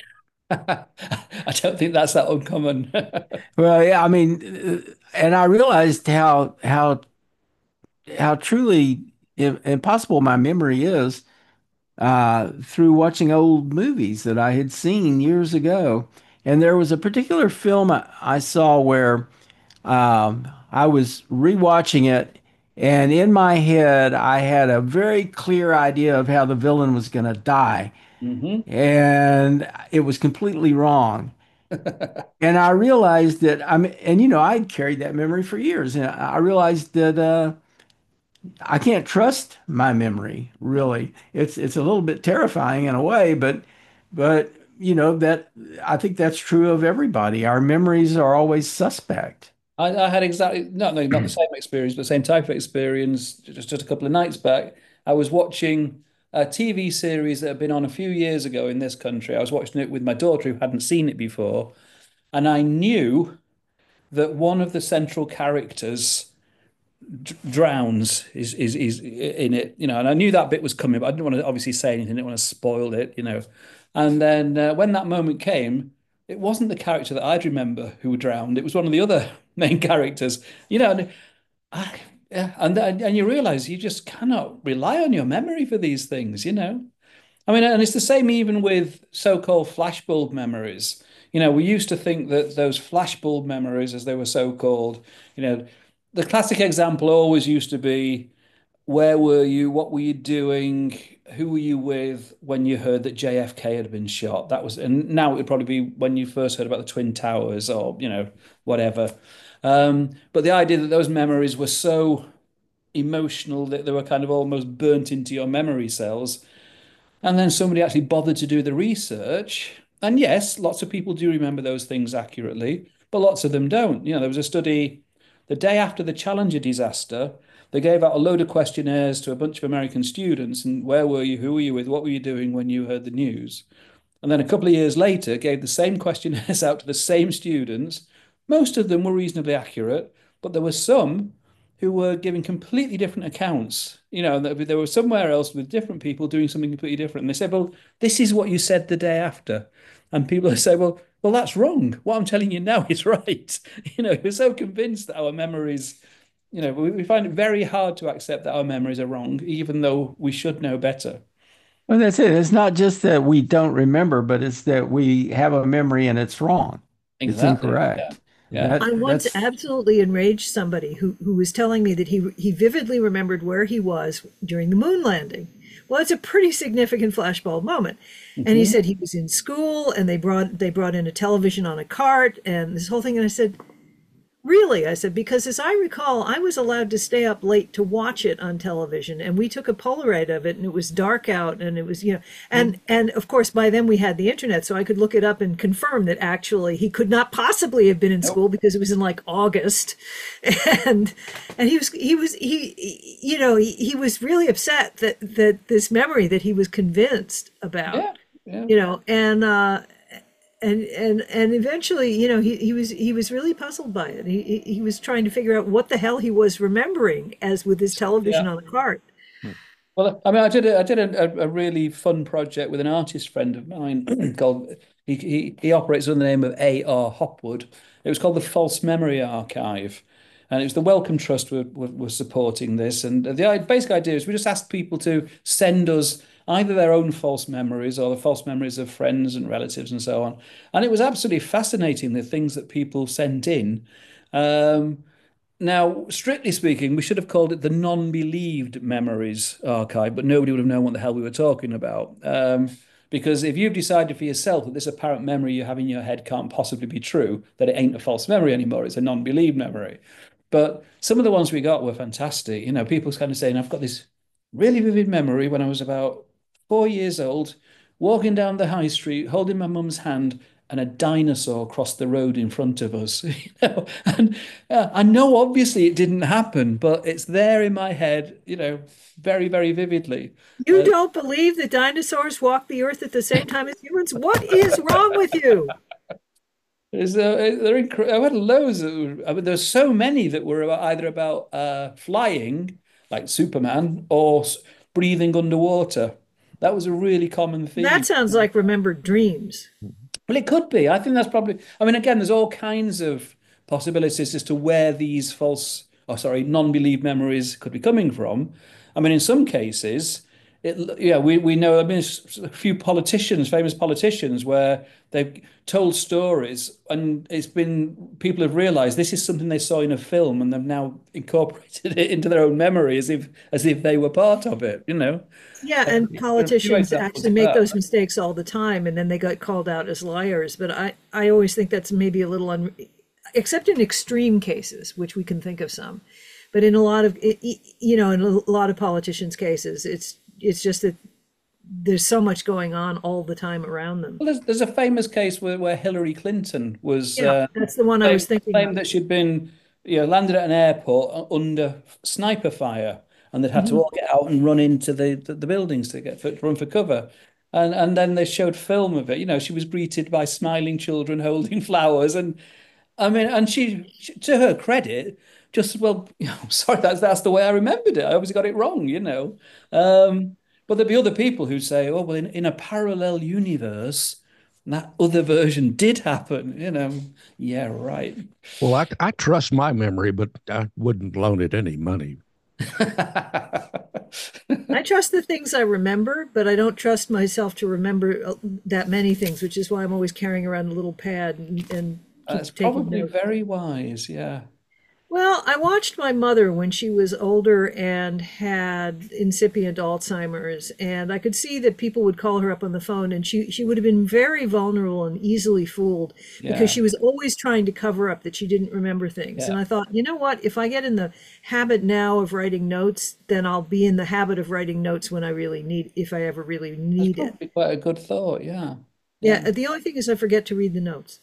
I don't think that's that uncommon. Well, yeah, I mean, and I realized how truly impossible my memory is through watching old movies that I had seen years ago. And there was a particular film I saw where I was rewatching it, and in my head, I had a very clear idea of how the villain was going to die, Hmm. and it was completely wrong. And I realized that and I'd carried that memory for years, and I realized that I can't trust my memory, really. It's a little bit terrifying in a way, but that I think that's true of everybody. Our memories are always suspect. I had exactly not the same experience, but the same type of experience just a couple of nights back. I was watching a TV series that had been on a few years ago in this country. I was watching it with my daughter who hadn't seen it before, and I knew that one of the central characters drowns is in it, and I knew that bit was coming, but I didn't want to obviously say anything. I didn't want to spoil it. And then when that moment came, it wasn't the character that I'd remember who drowned. It was one of the other main characters, and yeah, and you realize you just cannot rely on your memory for these things. I mean, and it's the same even with so-called flashbulb memories. We used to think that those flashbulb memories, as they were so-called, the classic example always used to be, where were you? What were you doing? Who were you with when you heard that JFK had been shot? And now it would probably be when you first heard about the Twin Towers or, whatever. But the idea that those memories were so emotional that they were kind of almost burnt into your memory cells, and then somebody actually bothered to do the research. And yes, lots of people do remember those things accurately, but lots of them don't. There was a study the day after the Challenger disaster. They gave out a load of questionnaires to a bunch of American students, and where were you? Who were you with? What were you doing when you heard the news? And then a couple of years later, gave the same questionnaires out to the same students. Most of them were reasonably accurate, but there were some who were giving completely different accounts. They were somewhere else with different people doing something completely different. And they said, "Well, this is what you said the day after," and people say, "Well, that's wrong. What I'm telling you now is right." We're so convinced that our memories. We find it very hard to accept that our memories are wrong, even though we should know better. Well, that's it. It's not just that we don't remember, but it's that we have a memory and it's wrong. It's Exactly. Yeah. incorrect. Yeah. I once That's absolutely enraged somebody who was telling me that he vividly remembered where he was during the moon landing. Well, it's a pretty significant flashbulb moment. And he said he was in school and they brought in a television on a cart and this whole thing. And I said, "Really?" I said, "Because as I recall, I was allowed to stay up late to watch it on television, and we took a Polaroid of it, and it was dark out, and it was, and of course by then we had the internet, so I could look it up and confirm that actually he could not possibly have been in school because it was in like August, and he was really upset that this memory that he was convinced about, Yeah. Yeah. and eventually, he was really puzzled by it. He was trying to figure out what the hell he was remembering as with his television Yeah. on the cart. Well, I mean, I did a really fun project with an artist friend of mine called he operates under the name of A.R. Hopwood. It was called the False Memory Archive, and it was the Wellcome Trust were supporting this. And the basic idea is we just asked people to send us either their own false memories or the false memories of friends and relatives and so on. And it was absolutely fascinating the things that people sent in. Um, Now, strictly speaking, we should have called it the non-believed memories archive, but nobody would have known what the hell we were talking about. Because if you've decided for yourself that this apparent memory you have in your head can't possibly be true, that it ain't a false memory anymore, it's a non-believed memory. But some of the ones we got were fantastic. People kind of saying, "I've got this really vivid memory when I was about 4 years old, walking down the high street, holding my mum's hand, and a dinosaur crossed the road in front of us." And I know obviously it didn't happen, but it's there in my head, very, very vividly. You don't believe that dinosaurs walked the earth at the same time as humans? What is wrong with you? I had loads I mean, there's so many that were either about flying, like Superman, or breathing underwater. That was a really common theme. That sounds like remembered dreams. Well, it could be. I think that's probably. I mean, again, there's all kinds of possibilities as to where these non-believed memories could be coming from. I mean, in some cases, we know. I mean, there's a few politicians, famous politicians, where they've told stories, and it's been people have realised this is something they saw in a film, and they've now incorporated it into their own memory as if they were part of it. Yeah, and There are a few politicians examples actually of make that. those mistakes all the time, and then they got called out as liars. But I always think that's maybe a little except in extreme cases, which we can think of some. But in a lot of, in a lot of politicians' cases, it's just that there's so much going on all the time around them. Well, there's a famous case where Hillary Clinton was Yeah, that's the one I was thinking claimed of. that she'd been landed at an airport under sniper fire, and they'd had to Mhm. all get out and run into the buildings to run for cover. And then they showed film of it. She was greeted by smiling children holding flowers, and I mean, and to her credit, just well, sorry, that's the way I remembered it. I obviously got it wrong. But there'd be other people who say, "Oh, well, in a parallel universe, that other version did happen." Yeah, right. Well, I trust my memory, but I wouldn't loan it any money. I trust the things I remember, but I don't trust myself to remember that many things, which is why I'm always carrying around a little pad and That's keep taking probably notes. very wise. Yeah. Well, I watched my mother when she was older and had incipient Alzheimer's, and I could see that people would call her up on the phone, and she would have been very vulnerable and easily fooled Yeah. because she was always trying to cover up that she didn't remember things. And Yeah. I thought, you know what? If I get in the habit now of writing notes, then I'll be in the habit of writing notes when if I ever really That's need it. probably quite a good thought. Yeah. Yeah. Yeah, the only thing is I forget to read the notes.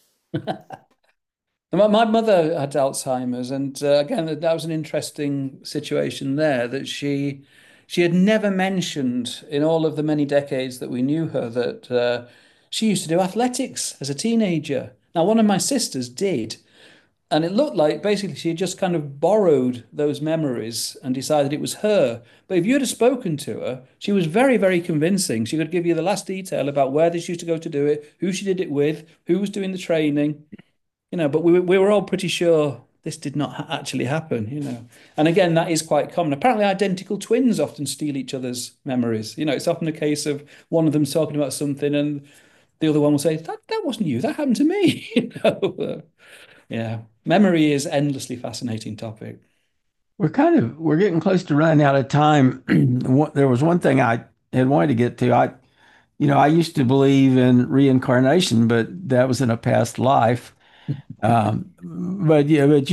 My mother had Alzheimer's, and again, that was an interesting situation there. That she had never mentioned in all of the many decades that we knew her that she used to do athletics as a teenager. Now, one of my sisters did, And it looked like basically she had just kind of borrowed those memories and decided it was her. But if you had spoken to her, she was very, very convincing. She could give you the last detail about where she used to go to do it, who she did it with, who was doing the training, but we were all pretty sure this did not actually happen. And again, that is quite common. Apparently, identical twins often steal each other's memories. It's often a case of one of them talking about something and the other one will say, that wasn't you, that happened to me. Yeah. Memory is endlessly fascinating topic. We're getting close to running out of time. There was one thing I had wanted to get to. I used to believe in reincarnation, but that was in a past life. But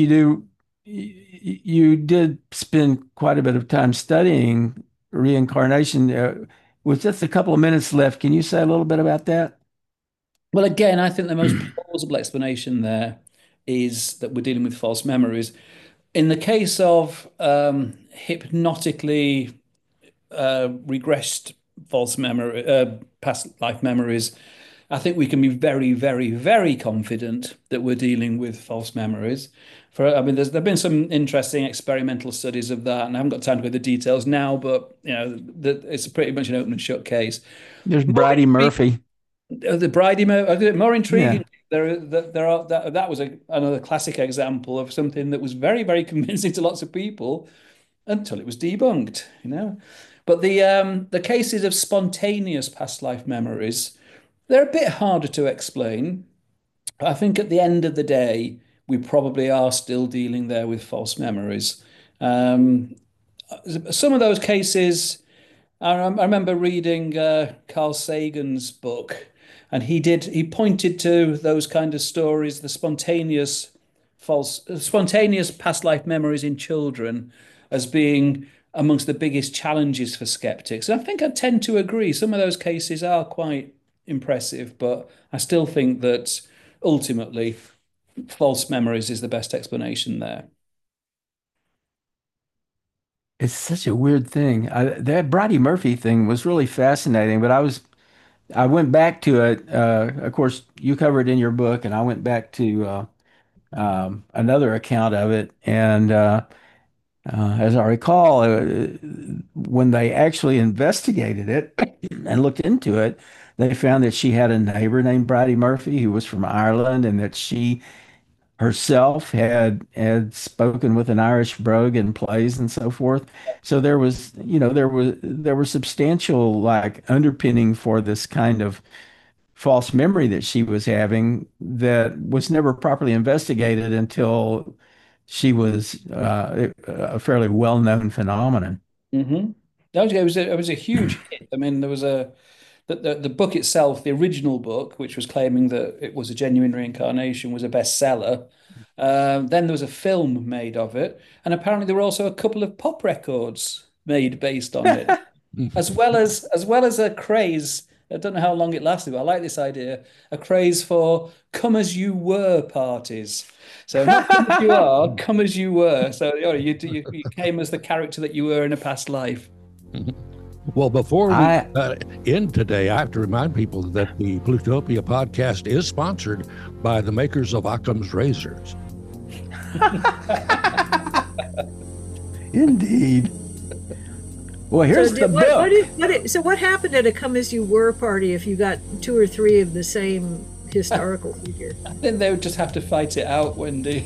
you did spend quite a bit of time studying reincarnation. With just a couple of minutes left, can you say a little bit about that? Well, again, I think the most plausible explanation there is that we're dealing with false memories. In the case of hypnotically regressed false memory, past life memories, I think we can be very, very, very confident that we're dealing with false memories. There've been some interesting experimental studies of that, and I haven't got time to go into the details now, but it's pretty much an open and shut case. There's Bridey Murphy. The Bridey Murphy, more intriguing. Yeah. That was another classic example of something that was very, very convincing to lots of people until it was debunked. But the cases of spontaneous past life memories, they're a bit harder to explain. I think at the end of the day, we probably are still dealing there with false memories. Some of those cases, I remember reading Carl Sagan's book, and he pointed to those kind of stories, the spontaneous past life memories in children, as being amongst the biggest challenges for skeptics. And I think I tend to agree. Some of those cases are quite impressive, but I still think that ultimately false memories is the best explanation there. It's such a weird thing. That Bridey Murphy thing was really fascinating, but I went back to it. Of course, you covered it in your book, and I went back to another account of it. And as I recall, when they actually investigated it and looked into it, they found that she had a neighbor named Bridey Murphy who was from Ireland, and that she herself had spoken with an Irish brogue in plays and so forth. So there was substantial underpinning for this kind of false memory that she was having that was never properly investigated until she was a fairly well-known phenomenon. Mm-hmm. It was a huge hit. There was the book itself, the original book, which was claiming that it was a genuine reincarnation, was a bestseller. Then there was a film made of it, and apparently there were also a couple of pop records made based on it, as well as a craze. I don't know how long it lasted, but I like this idea: a craze for "come as you were" parties. So not come as you are, come as you were. So you came as the character that you were in a past life. Well, before we end today, I have to remind people that the Plutopia podcast is sponsored by the makers of Occam's razors. Indeed. Well, here's the book. So what happened at a come as you were party if you got 2 or 3 of the same historical figure? I think they would just have to fight it out, Wendy.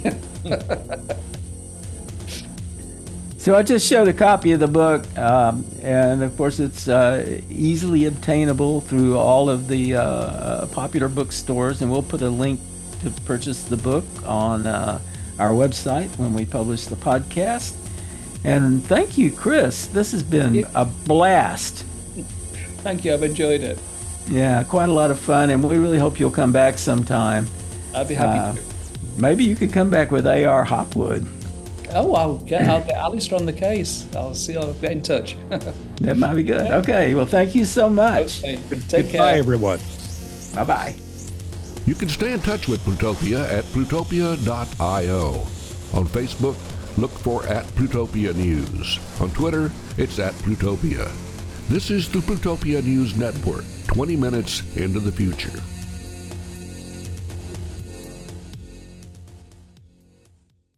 So I just showed a copy of the book, and of course it's easily obtainable through all of the popular bookstores, and we'll put a link to purchase the book on our website when we publish the podcast. And thank you, Chris. This has been a blast. Thank you. I've enjoyed it. Yeah, quite a lot of fun, and we really hope you'll come back sometime. I'd be happy to. Maybe you could come back with A.R. Hopwood. Oh, I'll get Alistair on the case. I'll get in touch. That might be good. Okay, well, thank you so much. Okay. Take care. Bye, everyone. Bye-bye. You can stay in touch with Plutopia at plutopia.io. On Facebook, look for @Plutopia News. On Twitter, it's @Plutopia. This is the Plutopia News Network, 20 minutes into the future.